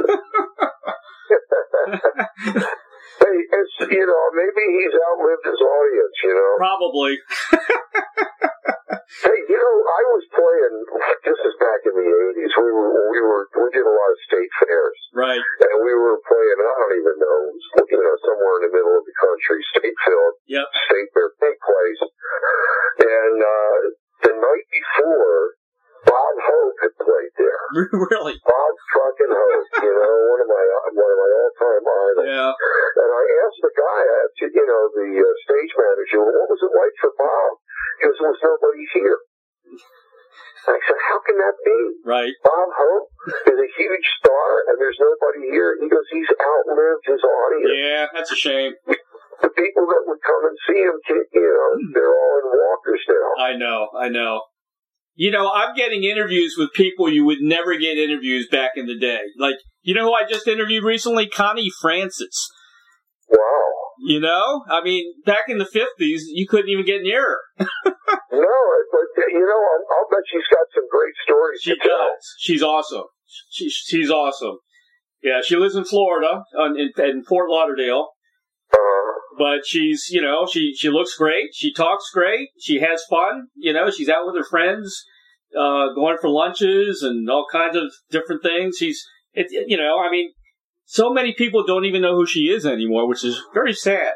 Hey, it's maybe he's outlived his audience, Probably. Hey, I was playing. This is back in the '80s. We did a lot of state fairs, right? And we were playing. I don't even know, somewhere in the middle of the country, state field, state fair, big place. And the night before, Bob Hope had played there. Really? Bob fucking Hope. One of my all-time idols. Yeah. And I asked the guy, the stage manager, what was it like for Bob? He goes, there was nobody here. I said, how can that be? Right. Bob Hope is a huge star, and there's nobody here. He goes, he's outlived his audience. Yeah, that's a shame. The people that would come and see him, they're all in walkers now. I know. I'm getting interviews with people you would never get interviews back in the day. Like, who I just interviewed recently? Connie Francis. Wow. I mean, back in the 50s, you couldn't even get near her. No, but, I'll bet she's got some great stories to tell. Does. She's awesome. She's awesome. Yeah, she lives in Florida, in Fort Lauderdale. But she's, she looks great. She talks great. She has fun. She's out with her friends, going for lunches and all kinds of different things. So many people don't even know who she is anymore, which is very sad.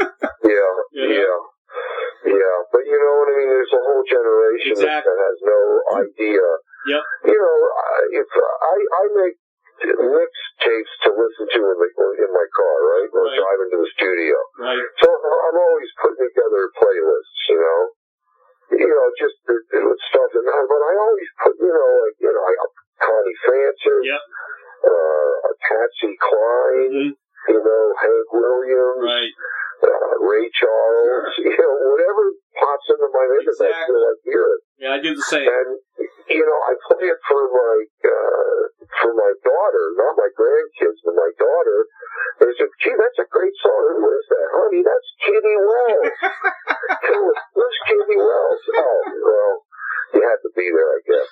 Yeah. But you know what I mean? There's a whole generation that has no idea. Yep. If I make mixtapes to listen to in my car, right? Or driving to the studio. Right. So I'm always putting together playlists, just the stuff and that. But I always put, I got Connie Francis, Patsy Cline, Hank Williams, right. Ray Charles, whatever pops into my head, I feel like hearing. Yeah, I do the same. And I play it for my daughter, not my grandkids, but my daughter. And I said, gee, that's a great song. Who is that? Honey, that's Kitty Wells. Who's Kitty Wells? Oh, well, you had to be there, I guess.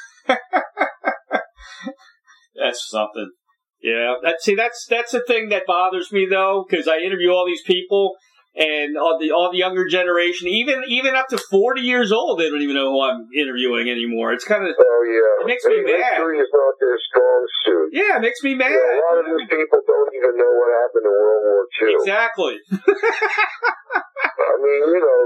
That's something. Yeah. That's the thing that bothers me, though, because I interview all these people, And all the younger generation, even up to 40 years old, they don't even know who I'm interviewing anymore. It's kind of it makes me mad. History is not their strong suit. Yeah, it makes me mad. A lot of these people don't even know what happened in World War II. Exactly. I mean,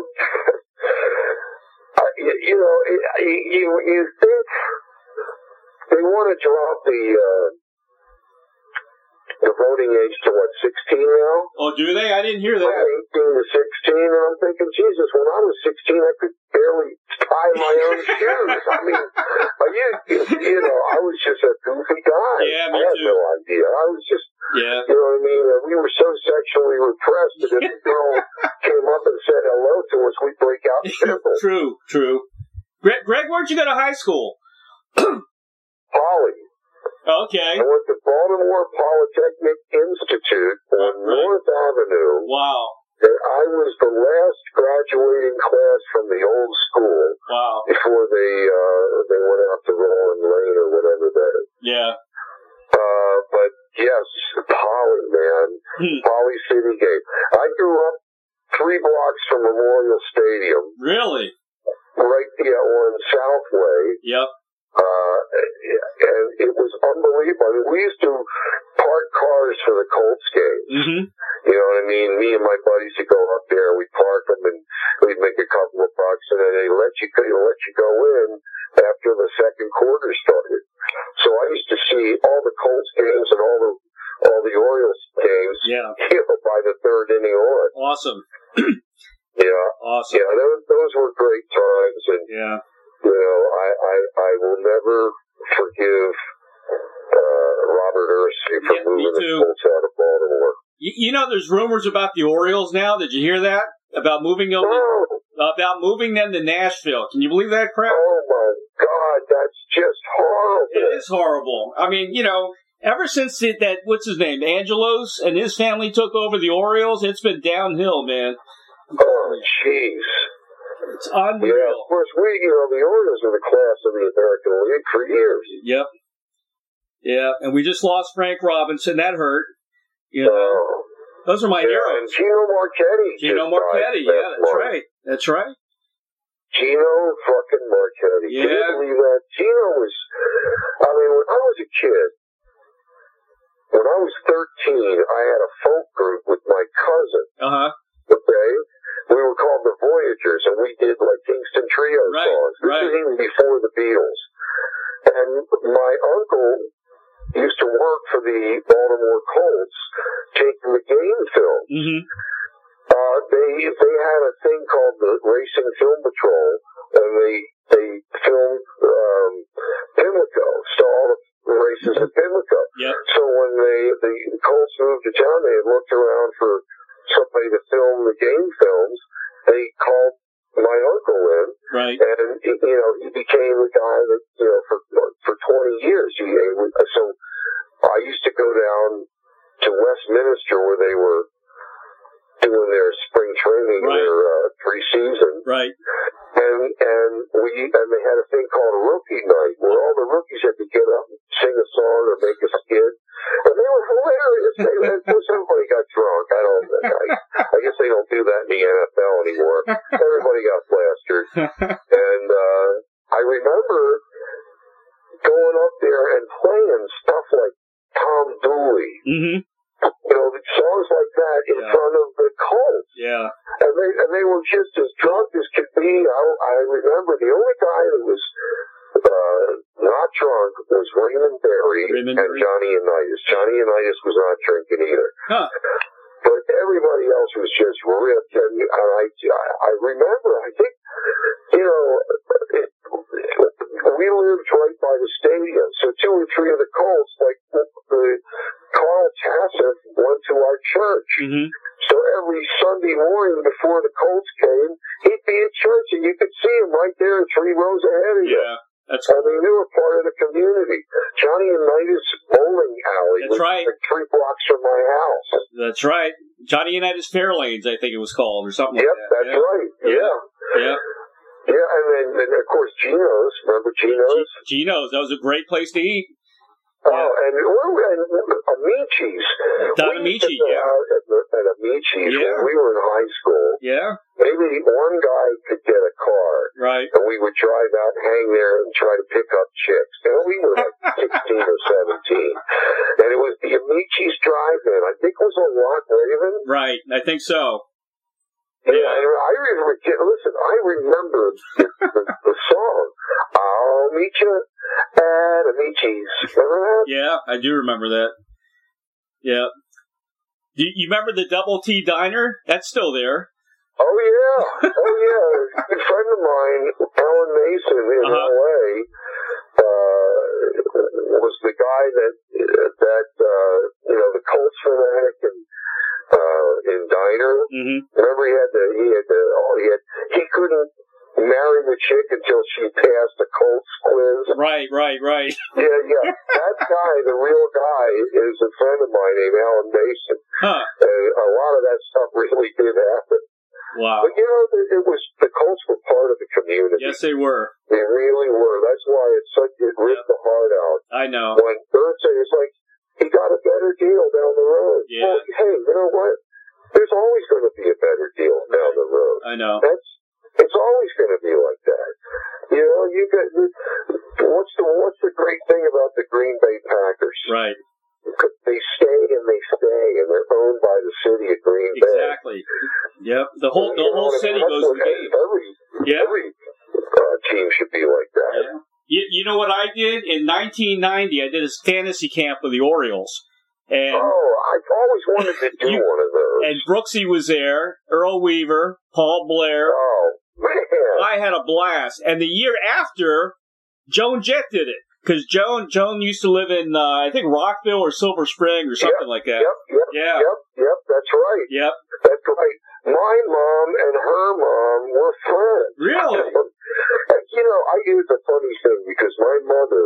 you think they want to drop the voting age to 16 now? Oh, do they? I didn't hear that. 18 to 16, and I'm thinking, Jesus, when I was 16, I could barely tie my own shoes. I mean, I was just a goofy guy. Yeah, me I had too. no idea. I was just, yeah. You know what I mean? We were so sexually repressed that if a girl came up and said hello to us, we'd break out in pimples. True. Greg, where'd you go to high school? Poly. Okay. I went to Baltimore Polytechnic Institute on North Avenue. Wow. And I was the last graduating class from the old school. Wow. Before they went out to Roland Lane or whatever that is. Yeah. But yes, Poly, man. Poly City Gate. I grew up 3 blocks from Memorial Stadium. Really? Right there on Southway. Yep. And it was unbelievable. I mean, we used to park cars for the Colts games. Mm-hmm. You know what I mean? Me and my buddies would go up there, we'd park them, and we'd make a couple of bucks, and then they let you go in after the second quarter started. So I used to see all the Colts games and all the Orioles games. Yeah. By the third inning on. Awesome. Yeah. Awesome. Yeah, those were great times, and yeah. I will never forgive Robert Ursay for moving the Colts out of Baltimore. There's rumors about the Orioles now. Did you hear that? About moving them to Nashville. Can you believe that crap? Oh my God, that's just horrible. It is horrible. I mean, ever since that, what's his name, Angelos and his family took over the Orioles, it's been downhill, man. Oh, jeez. It's unreal. Yeah, of course, the Orioles are the class of the American League for years. Yep. Yeah, and we just lost Frank Robinson. That hurt. Those are my heroes. And Gino Marchetti. Yeah, that's right. That's right. Gino fucking Marchetti. Yeah. Can you believe that? Gino was, when I was a kid, when I was 13, I had a folk group with my cousin. Uh-huh. Okay? We were called the Voyagers, and we did like Kingston Trio songs. This was even before the Beatles. And my uncle used to work for the Baltimore Colts, taking the game film. Mm-hmm. They had a thing called the Racing Film Patrol, and they filmed Pimlico, all the races at Pimlico. Yep. So when the Colts moved to town, they had looked around for somebody to film the game films. They called my uncle in, right? And he became the guy that for 20 years. So I used to go down to Westminster where they were doing their spring training, their preseason, right? And they had a thing called a rookie night where all the rookies had to get up and sing a song or make a skit, and they were hilarious. Everybody got drunk. I guess they don't do that in the NFL anymore. Everybody got plastered, and I remember going up there and playing stuff like Tom Dooley. Mm-hmm. Songs like that in front of the Colts. Yeah. And they were just as drunk as could be. I remember the only guy that was not drunk was Raymond Berry and Johnny Unitas. Johnny Unitas was not drinking either. Huh. But everybody else was just ripped. And I remember, I think, we lived right by the stadium. So 2 or 3 of the Colts, like Carl Tassif went to our church. Mm-hmm. So every Sunday morning before the Colts came, he'd be at church and you could see him right there 3 rows ahead of you. Yeah. That's cool. They were part of the community. Johnny Unitas Bowling Alley was like 3 blocks from my house. That's right. Johnny Unitas Fairlanes, I think it was called, or something like that. Yep, that's right. Yeah. Yeah. Yeah, and then of course Geno's. Remember Geno's? Geno's. That was a great place to eat. Oh, and Amici's. Don Amici, yeah. At Amici's Yeah. when we were in high school. Yeah. Maybe one guy could get a car. Right. And we would drive out, hang there, and try to pick up chicks. We were like 16 or 17. And it was the Amici's Drive-In. I think it was on Loch Raven. Right. I think so. Yeah, I remember the song. I'll meet you at Amici's. Remember that? Yeah, I do remember that. Yeah. You remember the Double T Diner? That's still there. Oh, yeah. A good friend of mine, Alan Mason in L.A., was the guy that the Colts fanatic in Diner. Mm-hmm. Remember he couldn't marry the chick until she passed the Colts quiz. Right. Yeah. That guy, the real guy, is a friend of mine named Alan Mason. Huh. A lot of that stuff really did happen. Wow. But the Colts were part of the community. Yes, they were. They really were. That's why it ripped the heart out. I know. When Birdsey is like, he got a better deal down the road. Yeah. Well, hey, you know what? There's always going to be a better deal down the road. I know. It's always going to be like that. You know, what's the great thing about the Green Bay Packers? Right. They stay, and they're owned by the city of Green Bay. Exactly. Yep. The whole city goes to the game. Every team should be like that. Yeah. You know what I did? In 1990, I did a fantasy camp with the Orioles. And I've always wanted to do one of those. And Brooksy was there, Earl Weaver, Paul Blair. Oh, man. I had a blast. And the year after, Joan Jett did it. Because Joan used to live in, I think, Rockville or Silver Spring or something like that. Yep, that's right. Yep. That's right. My mom and her mom were friends. Really? It's a funny thing because my mother,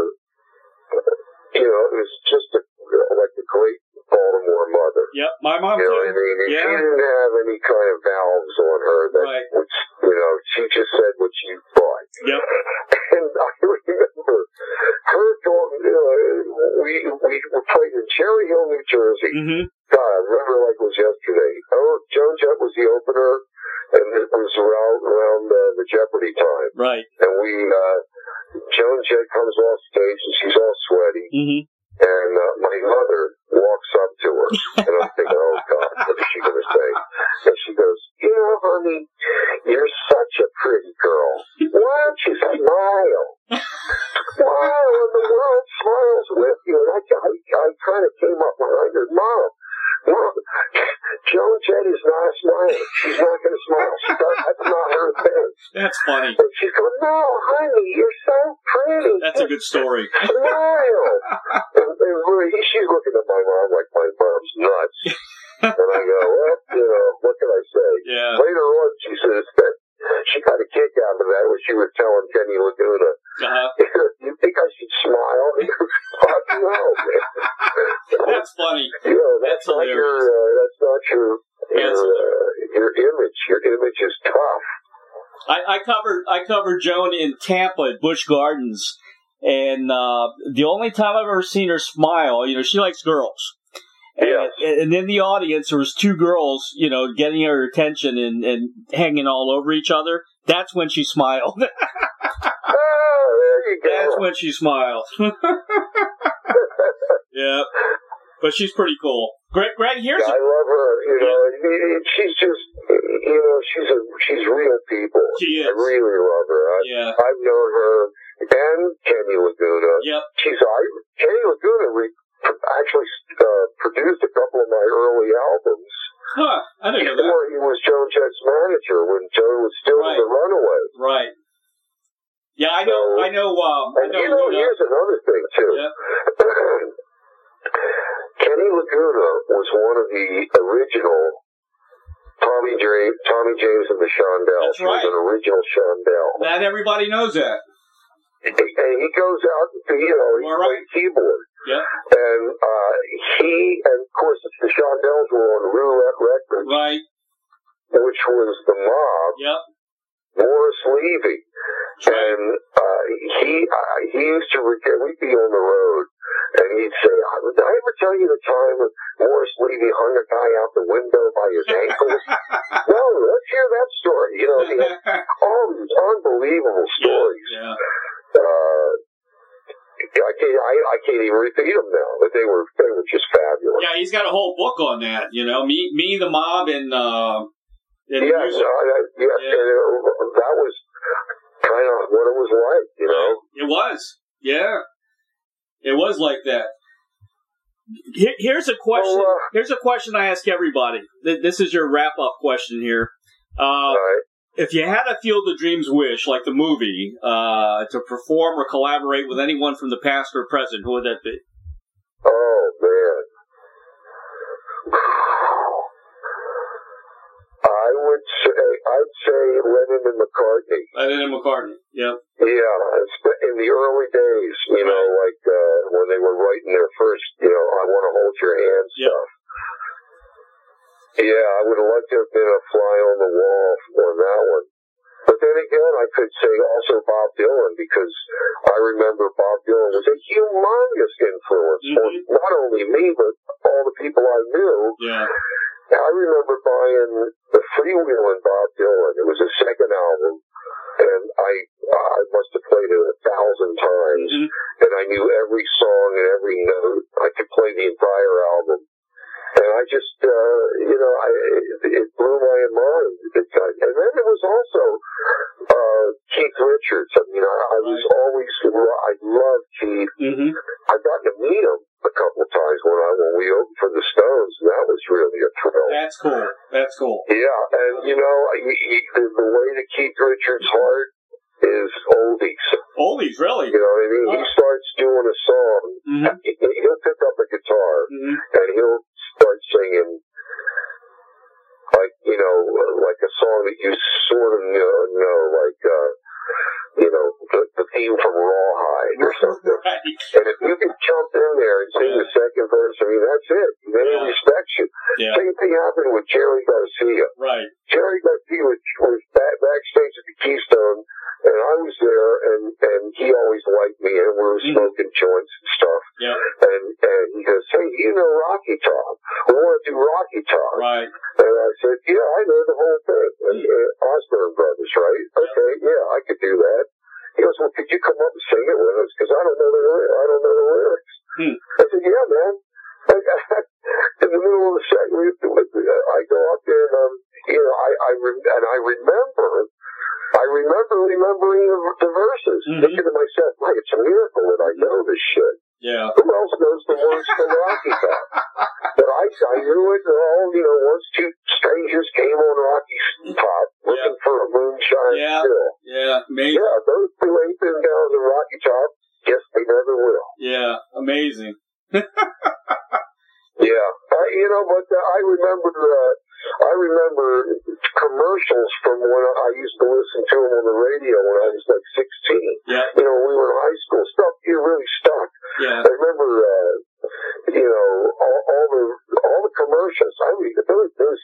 is just a great Baltimore mother. Yep, my mom too. You know what I mean? And she didn't have any kind of valves on her which, she just said what she thought. Yep. And I remember her talking, we played in Cherry Hill, New Jersey. Mm-hmm. God, I remember like it was yesterday. Joan Jett was the opener, and it was around the Jeopardy time. Right. And Joan Jett comes off stage, and she's all sweaty. Mm-hmm. And my mother walks up to her, and I'm thinking, oh, God, what is she going to say? And she goes, honey, you're such a pretty girl. Why don't you smile? Smile, and the world smiles with you. And I kind of came up behind her. Mom, Joan Jett is not smiling. She's not going to smile. That's not her thing. That's funny. And she's going, no, honey, you're so pretty. That's a good story. Smile. And she's looking at my mom like my mom's nuts. And I go, well, what can I say? Yeah. Later on, she says that she got a kick out of that when she was telling Kenny Laguna, you think I should smile? Fuck no, man. That's funny. That's not your image. Your image is tough. I covered Joan in Tampa at Busch Gardens, and the only time I've ever seen her smile, she likes girls. And in the audience, there was two girls, getting her attention and hanging all over each other. That's when she smiled. There you go. That's when she smiled. Yeah. But she's pretty cool. Greg, here's I love her. She's just, she's real people. She is. I really love her. I've known her and Kenny Laguna. Yep. Kenny Laguna actually produced a couple of my early albums. Huh, I didn't know that. Before he was Joan Jett's manager, when Joan was still in the Runaways. Right. Yeah, I know. Here's another thing, too. Yep. Kenny Laguna was one of the original Tommy James and the Shondells. That's right. He was an original Shondell. Not everybody knows that. And he goes out to, play keyboard. Yeah. And of course, the Shondells were on Roulette Records. Right. Which was the Mob. Yep. Morris Levy. And he used to, we'd be on the road, and he'd tell you the time that Morris Levy hung a guy out the window by his ankles? No, let's hear that story. You know, he had all these unbelievable stories. Yeah. I can't even repeat them now, but they were just fabulous. Yeah, he's got a whole book on that. You know, me, the mob, and yes, yes, and that was kind of what it was like. You know, it was. Yeah, it was like that. Here's a question. Here's a question I ask everybody. This is your wrap-up question here. Right. If you had a Field of Dreams wish, like the movie, to perform or collaborate with anyone from the past or present, who would that be? Oh, man. I'd say Lennon and McCartney. Lennon and McCartney, yeah. Yeah, in the early days, you know, like when they were writing their first, you know, I Want to Hold Your Hand stuff. Yeah, I would have liked to have been a fly on the wall on that one. But then again, I could say also Bob Dylan, because I remember Bob Dylan was a humongous influence on not only me, but all the people I knew. Yeah. I remember buying the Freewheelin' Bob Dylan. It was his second album, and I must have played it 1,000 times, and I knew every song and every note. I could play the entire album. And I just, you know, it blew my mind. And then there was also Keith Richards. I mean, I was always, I loved Keith. I got to meet him a couple of times when we opened for the Stones, and that was really a thrill. That's cool. That's cool. Yeah, and you know, the way that Keith Richards' heart is oldies. Oldies, really? You know what I mean? He starts doing a song, he'll pick up a guitar, and he'll start singing, like, you know, like a song that you sort of know, like, you know, the theme from Rawhide or something. Right. And if you can jump in there and sing the second verse, I mean, that's it. Then he respects you. Yeah. Same thing happened with Jerry Garcia. Right. Jerry Garcia was backstage at the Keystone, and I was there, and he always liked me, and we were smoking joints and stuff. Yeah. And he goes, hey, you know Rocky Top? We want to do Rocky Top. Right. And I said, yeah, I know the whole thing. Osborne Brothers, right? Okay, yeah, I could do that. He goes, well, could you come up and sing it with us? Because I don't know the lyrics. I said, yeah, man. In the middle of the set, I go up there, and you know, I remember remembering the verses, thinking to myself, like, it's a miracle that I know this shit. Yeah. Who else knows the words to Rocky Top? But I knew it all, you know, once two strangers came on Rocky Top looking for a moonshine still. Yeah, amazing. Yeah, those two ain't been down to Rocky Top. Guess they never will. Yeah, amazing. Yeah, you know, but I remember commercials from when I used to listen to them on the radio when I was like 16. Yeah. You know, we were in high school. Stuff you really stuck. Yeah. I remember, you know, all the commercials. I mean, those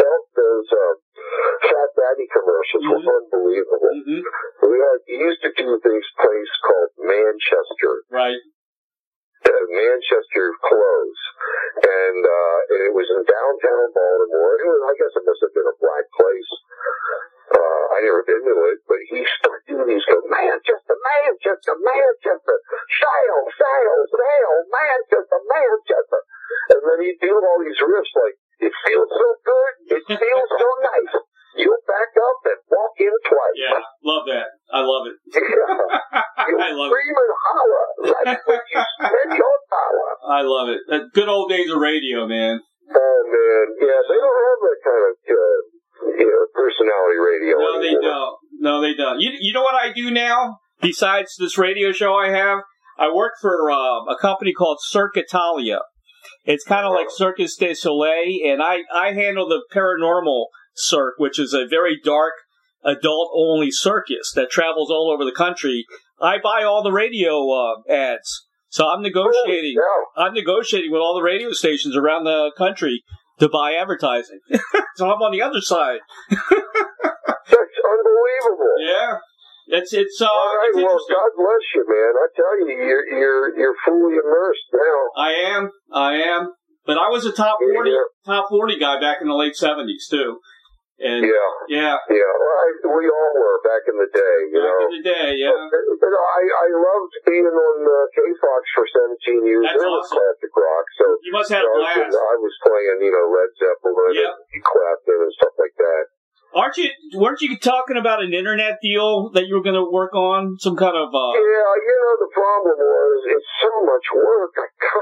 Fat Daddy commercials were unbelievable. We used to do this place called Manchester. Right. Manchester clothes, and it was in downtown Baltimore. I guess it must have been a black place. I never been to it, but he started doing these, Manchester, Manchester, Manchester, Sale, Manchester, Manchester. And then he'd do all these riffs like, it feels so good, it feels so nice. You'll back up and walk in twice. Yeah, love that. I love it. I love scream and holler. Like when you spend your power. I love it. Good old days of radio, man. Oh, man. Yeah, they don't have that kind of, you know, personality radio No, anymore. they don't. No, they don't. You know what I do now? Besides this radio show I have? I work for a company called Cirque Italia. It's kind of like Circus du Soleil, and I handle the paranormal Cirque, which is a very dark, adult-only circus that travels all over the country. I buy all the radio ads, so I'm negotiating. I'm negotiating with all the radio stations around the country to buy advertising. So I'm on the other side. That's unbelievable. It's All right, well, interesting. God bless you, man. I tell you, you're fully immersed now. I am. But I was a top 40 guy back in the late 70s too. And yeah. Well, we all were back in the day, you know. Back in the day, yeah. But I loved being on K-Fox for 17 years. That's There was awesome. classic rock. So You must have a blast. I was playing, Led Zeppelin and Clapton and stuff like that. Weren't you talking about an internet deal that you were going to work on? Some kind of Yeah, the problem was it's so much work.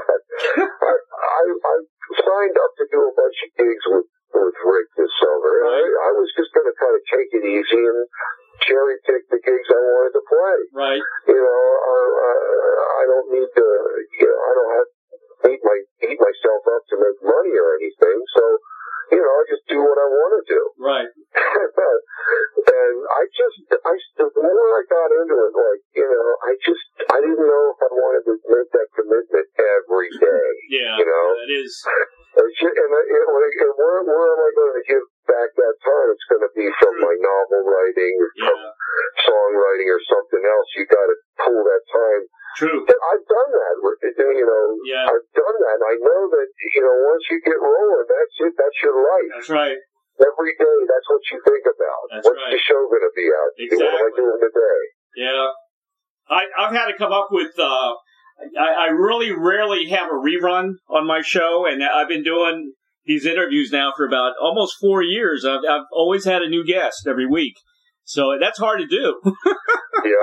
I signed up to do a bunch of gigs with Rick this summer. Right. I was just going to kind of take it easy and cherry pick the gigs I wanted to play. Right. I don't need to. I don't have to beat myself up to make money or anything. So, I just do what I want to do. Right. And the more I got into it, I didn't know if I wanted to make that commitment every day. Yeah. It is. And where am I going to give back that time? It's going to be from my novel writing, from songwriting, or something else. You got to pull that time. True. I've done that. I've done that. I know that once you get rolling, that's it. That's your life. That's right. Every day, that's what you think about. That's What's right. the show going to be out? Exactly. What am I doing today? Yeah. I've had to come up with. I really rarely have a rerun on my show, and I've been doing these interviews now for about almost 4 years. I've always had a new guest every week, so that's hard to do. Yeah.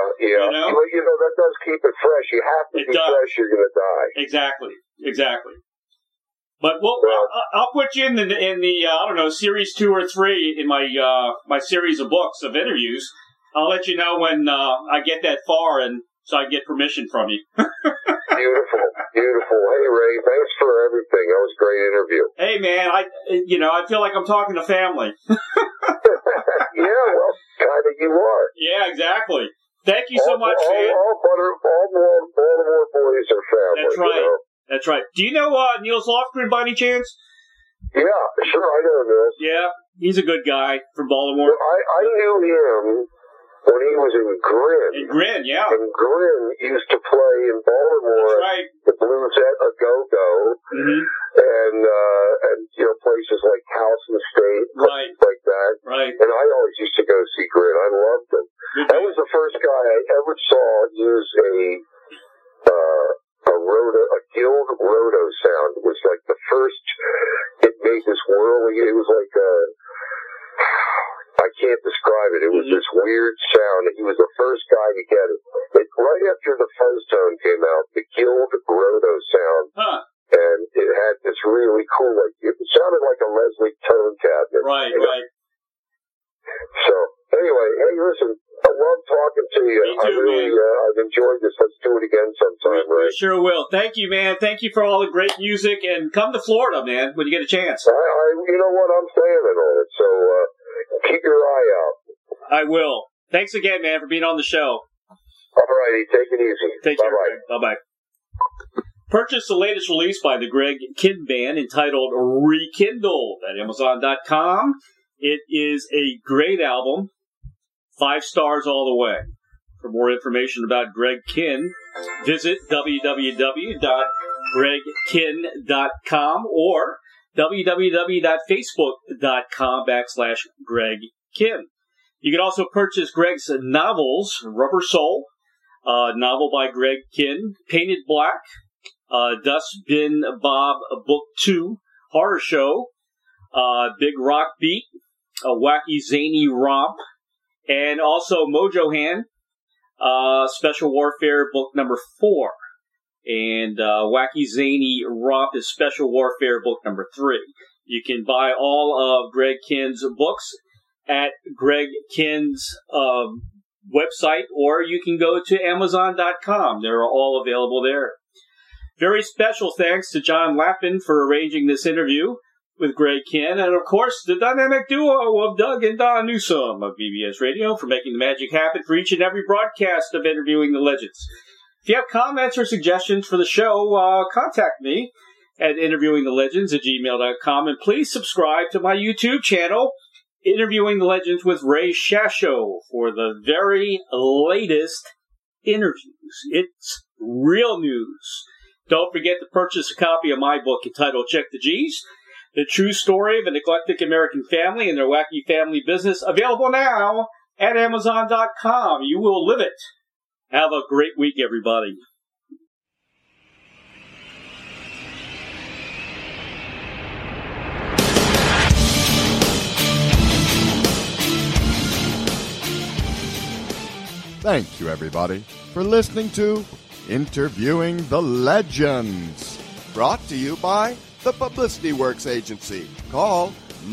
That does keep it fresh. You have to be fresh. You're going to die. Exactly. But I'll put you in the I don't know, series 2 or 3 in my series of books of interviews. I'll let you know when I get that far, and so I can get permission from you. Beautiful. Hey, Ray, thanks for everything. That was a great interview. Hey, man, I feel like I'm talking to family. Yeah, well, kind of you are. Yeah, exactly. Thank you so much, man. All Baltimore boys are family. That's right. That's right. Do you know Niels Lofgren by any chance? Yeah, sure, I know Niels. Yeah, he's a good guy from Baltimore. I knew him when he was in Grin. In Grin, yeah. And Grin used to play in Baltimore. That's right. The Bluesette, A Go-Go, and places like Towson State, right, like that. Right. And I always used to go see Grin. I loved him. That was the first guy I ever saw use a Guild Roto sound. It was like the first. It made this whirling. It was like I can't describe it. It was this weird sound. He was the first guy to get it. Right after the Fuzz Tone came out, the Guild Roto sound. Huh. And it had this really cool, it sounded like a Leslie tone cabinet. Right. So, anyway, hey, listen, I love talking to you. Me too, man. I've enjoyed this. Let's do it again sometime, right? Sure will. Thank you, man. Thank you for all the great music, and come to Florida, man, when you get a chance. You know what? I'm planning on it, so keep your eye out. I will. Thanks again, man, for being on the show. All righty. Take it easy. Take care. Bye-bye. Purchase the latest release by the Greg Kihn Band entitled Rekindled at Amazon.com. It is a great album. 5 stars all the way. For more information about Greg Kihn, visit www.gregkihn.com or www.facebook.com/Greg Kihn. You can also purchase Greg's novels, Rubber Soul, novel by Greg Kihn, Painted Black, Dustbin Bob Book 2, Horror Show, Big Rock Beat, A Wacky Zany Romp, and also Mojo Hand, Special Warfare Book number 4. And Wacky Zany Romp is Special Warfare Book number 3. You can buy all of Greg Kihn's books at Greg Kihn's website, or you can go to Amazon.com. They're all available there. Very special thanks to John Lappin for arranging this interview with Greg Kihn, and of course the dynamic duo of Doug and Don Newsom of BBS Radio for making the magic happen for each and every broadcast of Interviewing the Legends. If you have comments or suggestions for the show, contact me at interviewingthelegends@gmail.com, and please subscribe to my YouTube channel, Interviewing the Legends with Ray Shasho for the very latest interviews. It's real news. Don't forget to purchase a copy of my book entitled Check the G's, The True Story of an Eclectic American Family and Their Wacky Family Business, available now at Amazon.com. You will live it. Have a great week, everybody. Thank you, everybody, for listening to Interviewing the Legends, brought to you by the Publicity Works Agency. Call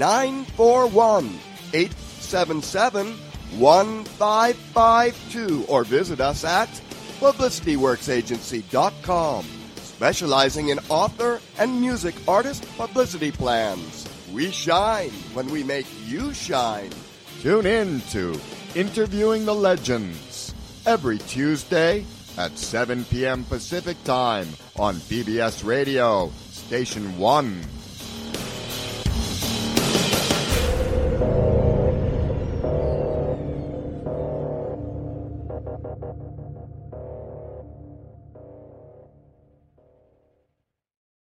941-877-1552 or visit us at publicityworksagency.com, specializing in author and music artist publicity plans. We shine when we make you shine. Tune in to Interviewing the Legends every Tuesday at 7 p.m. Pacific Time on PBS Radio, Station 1.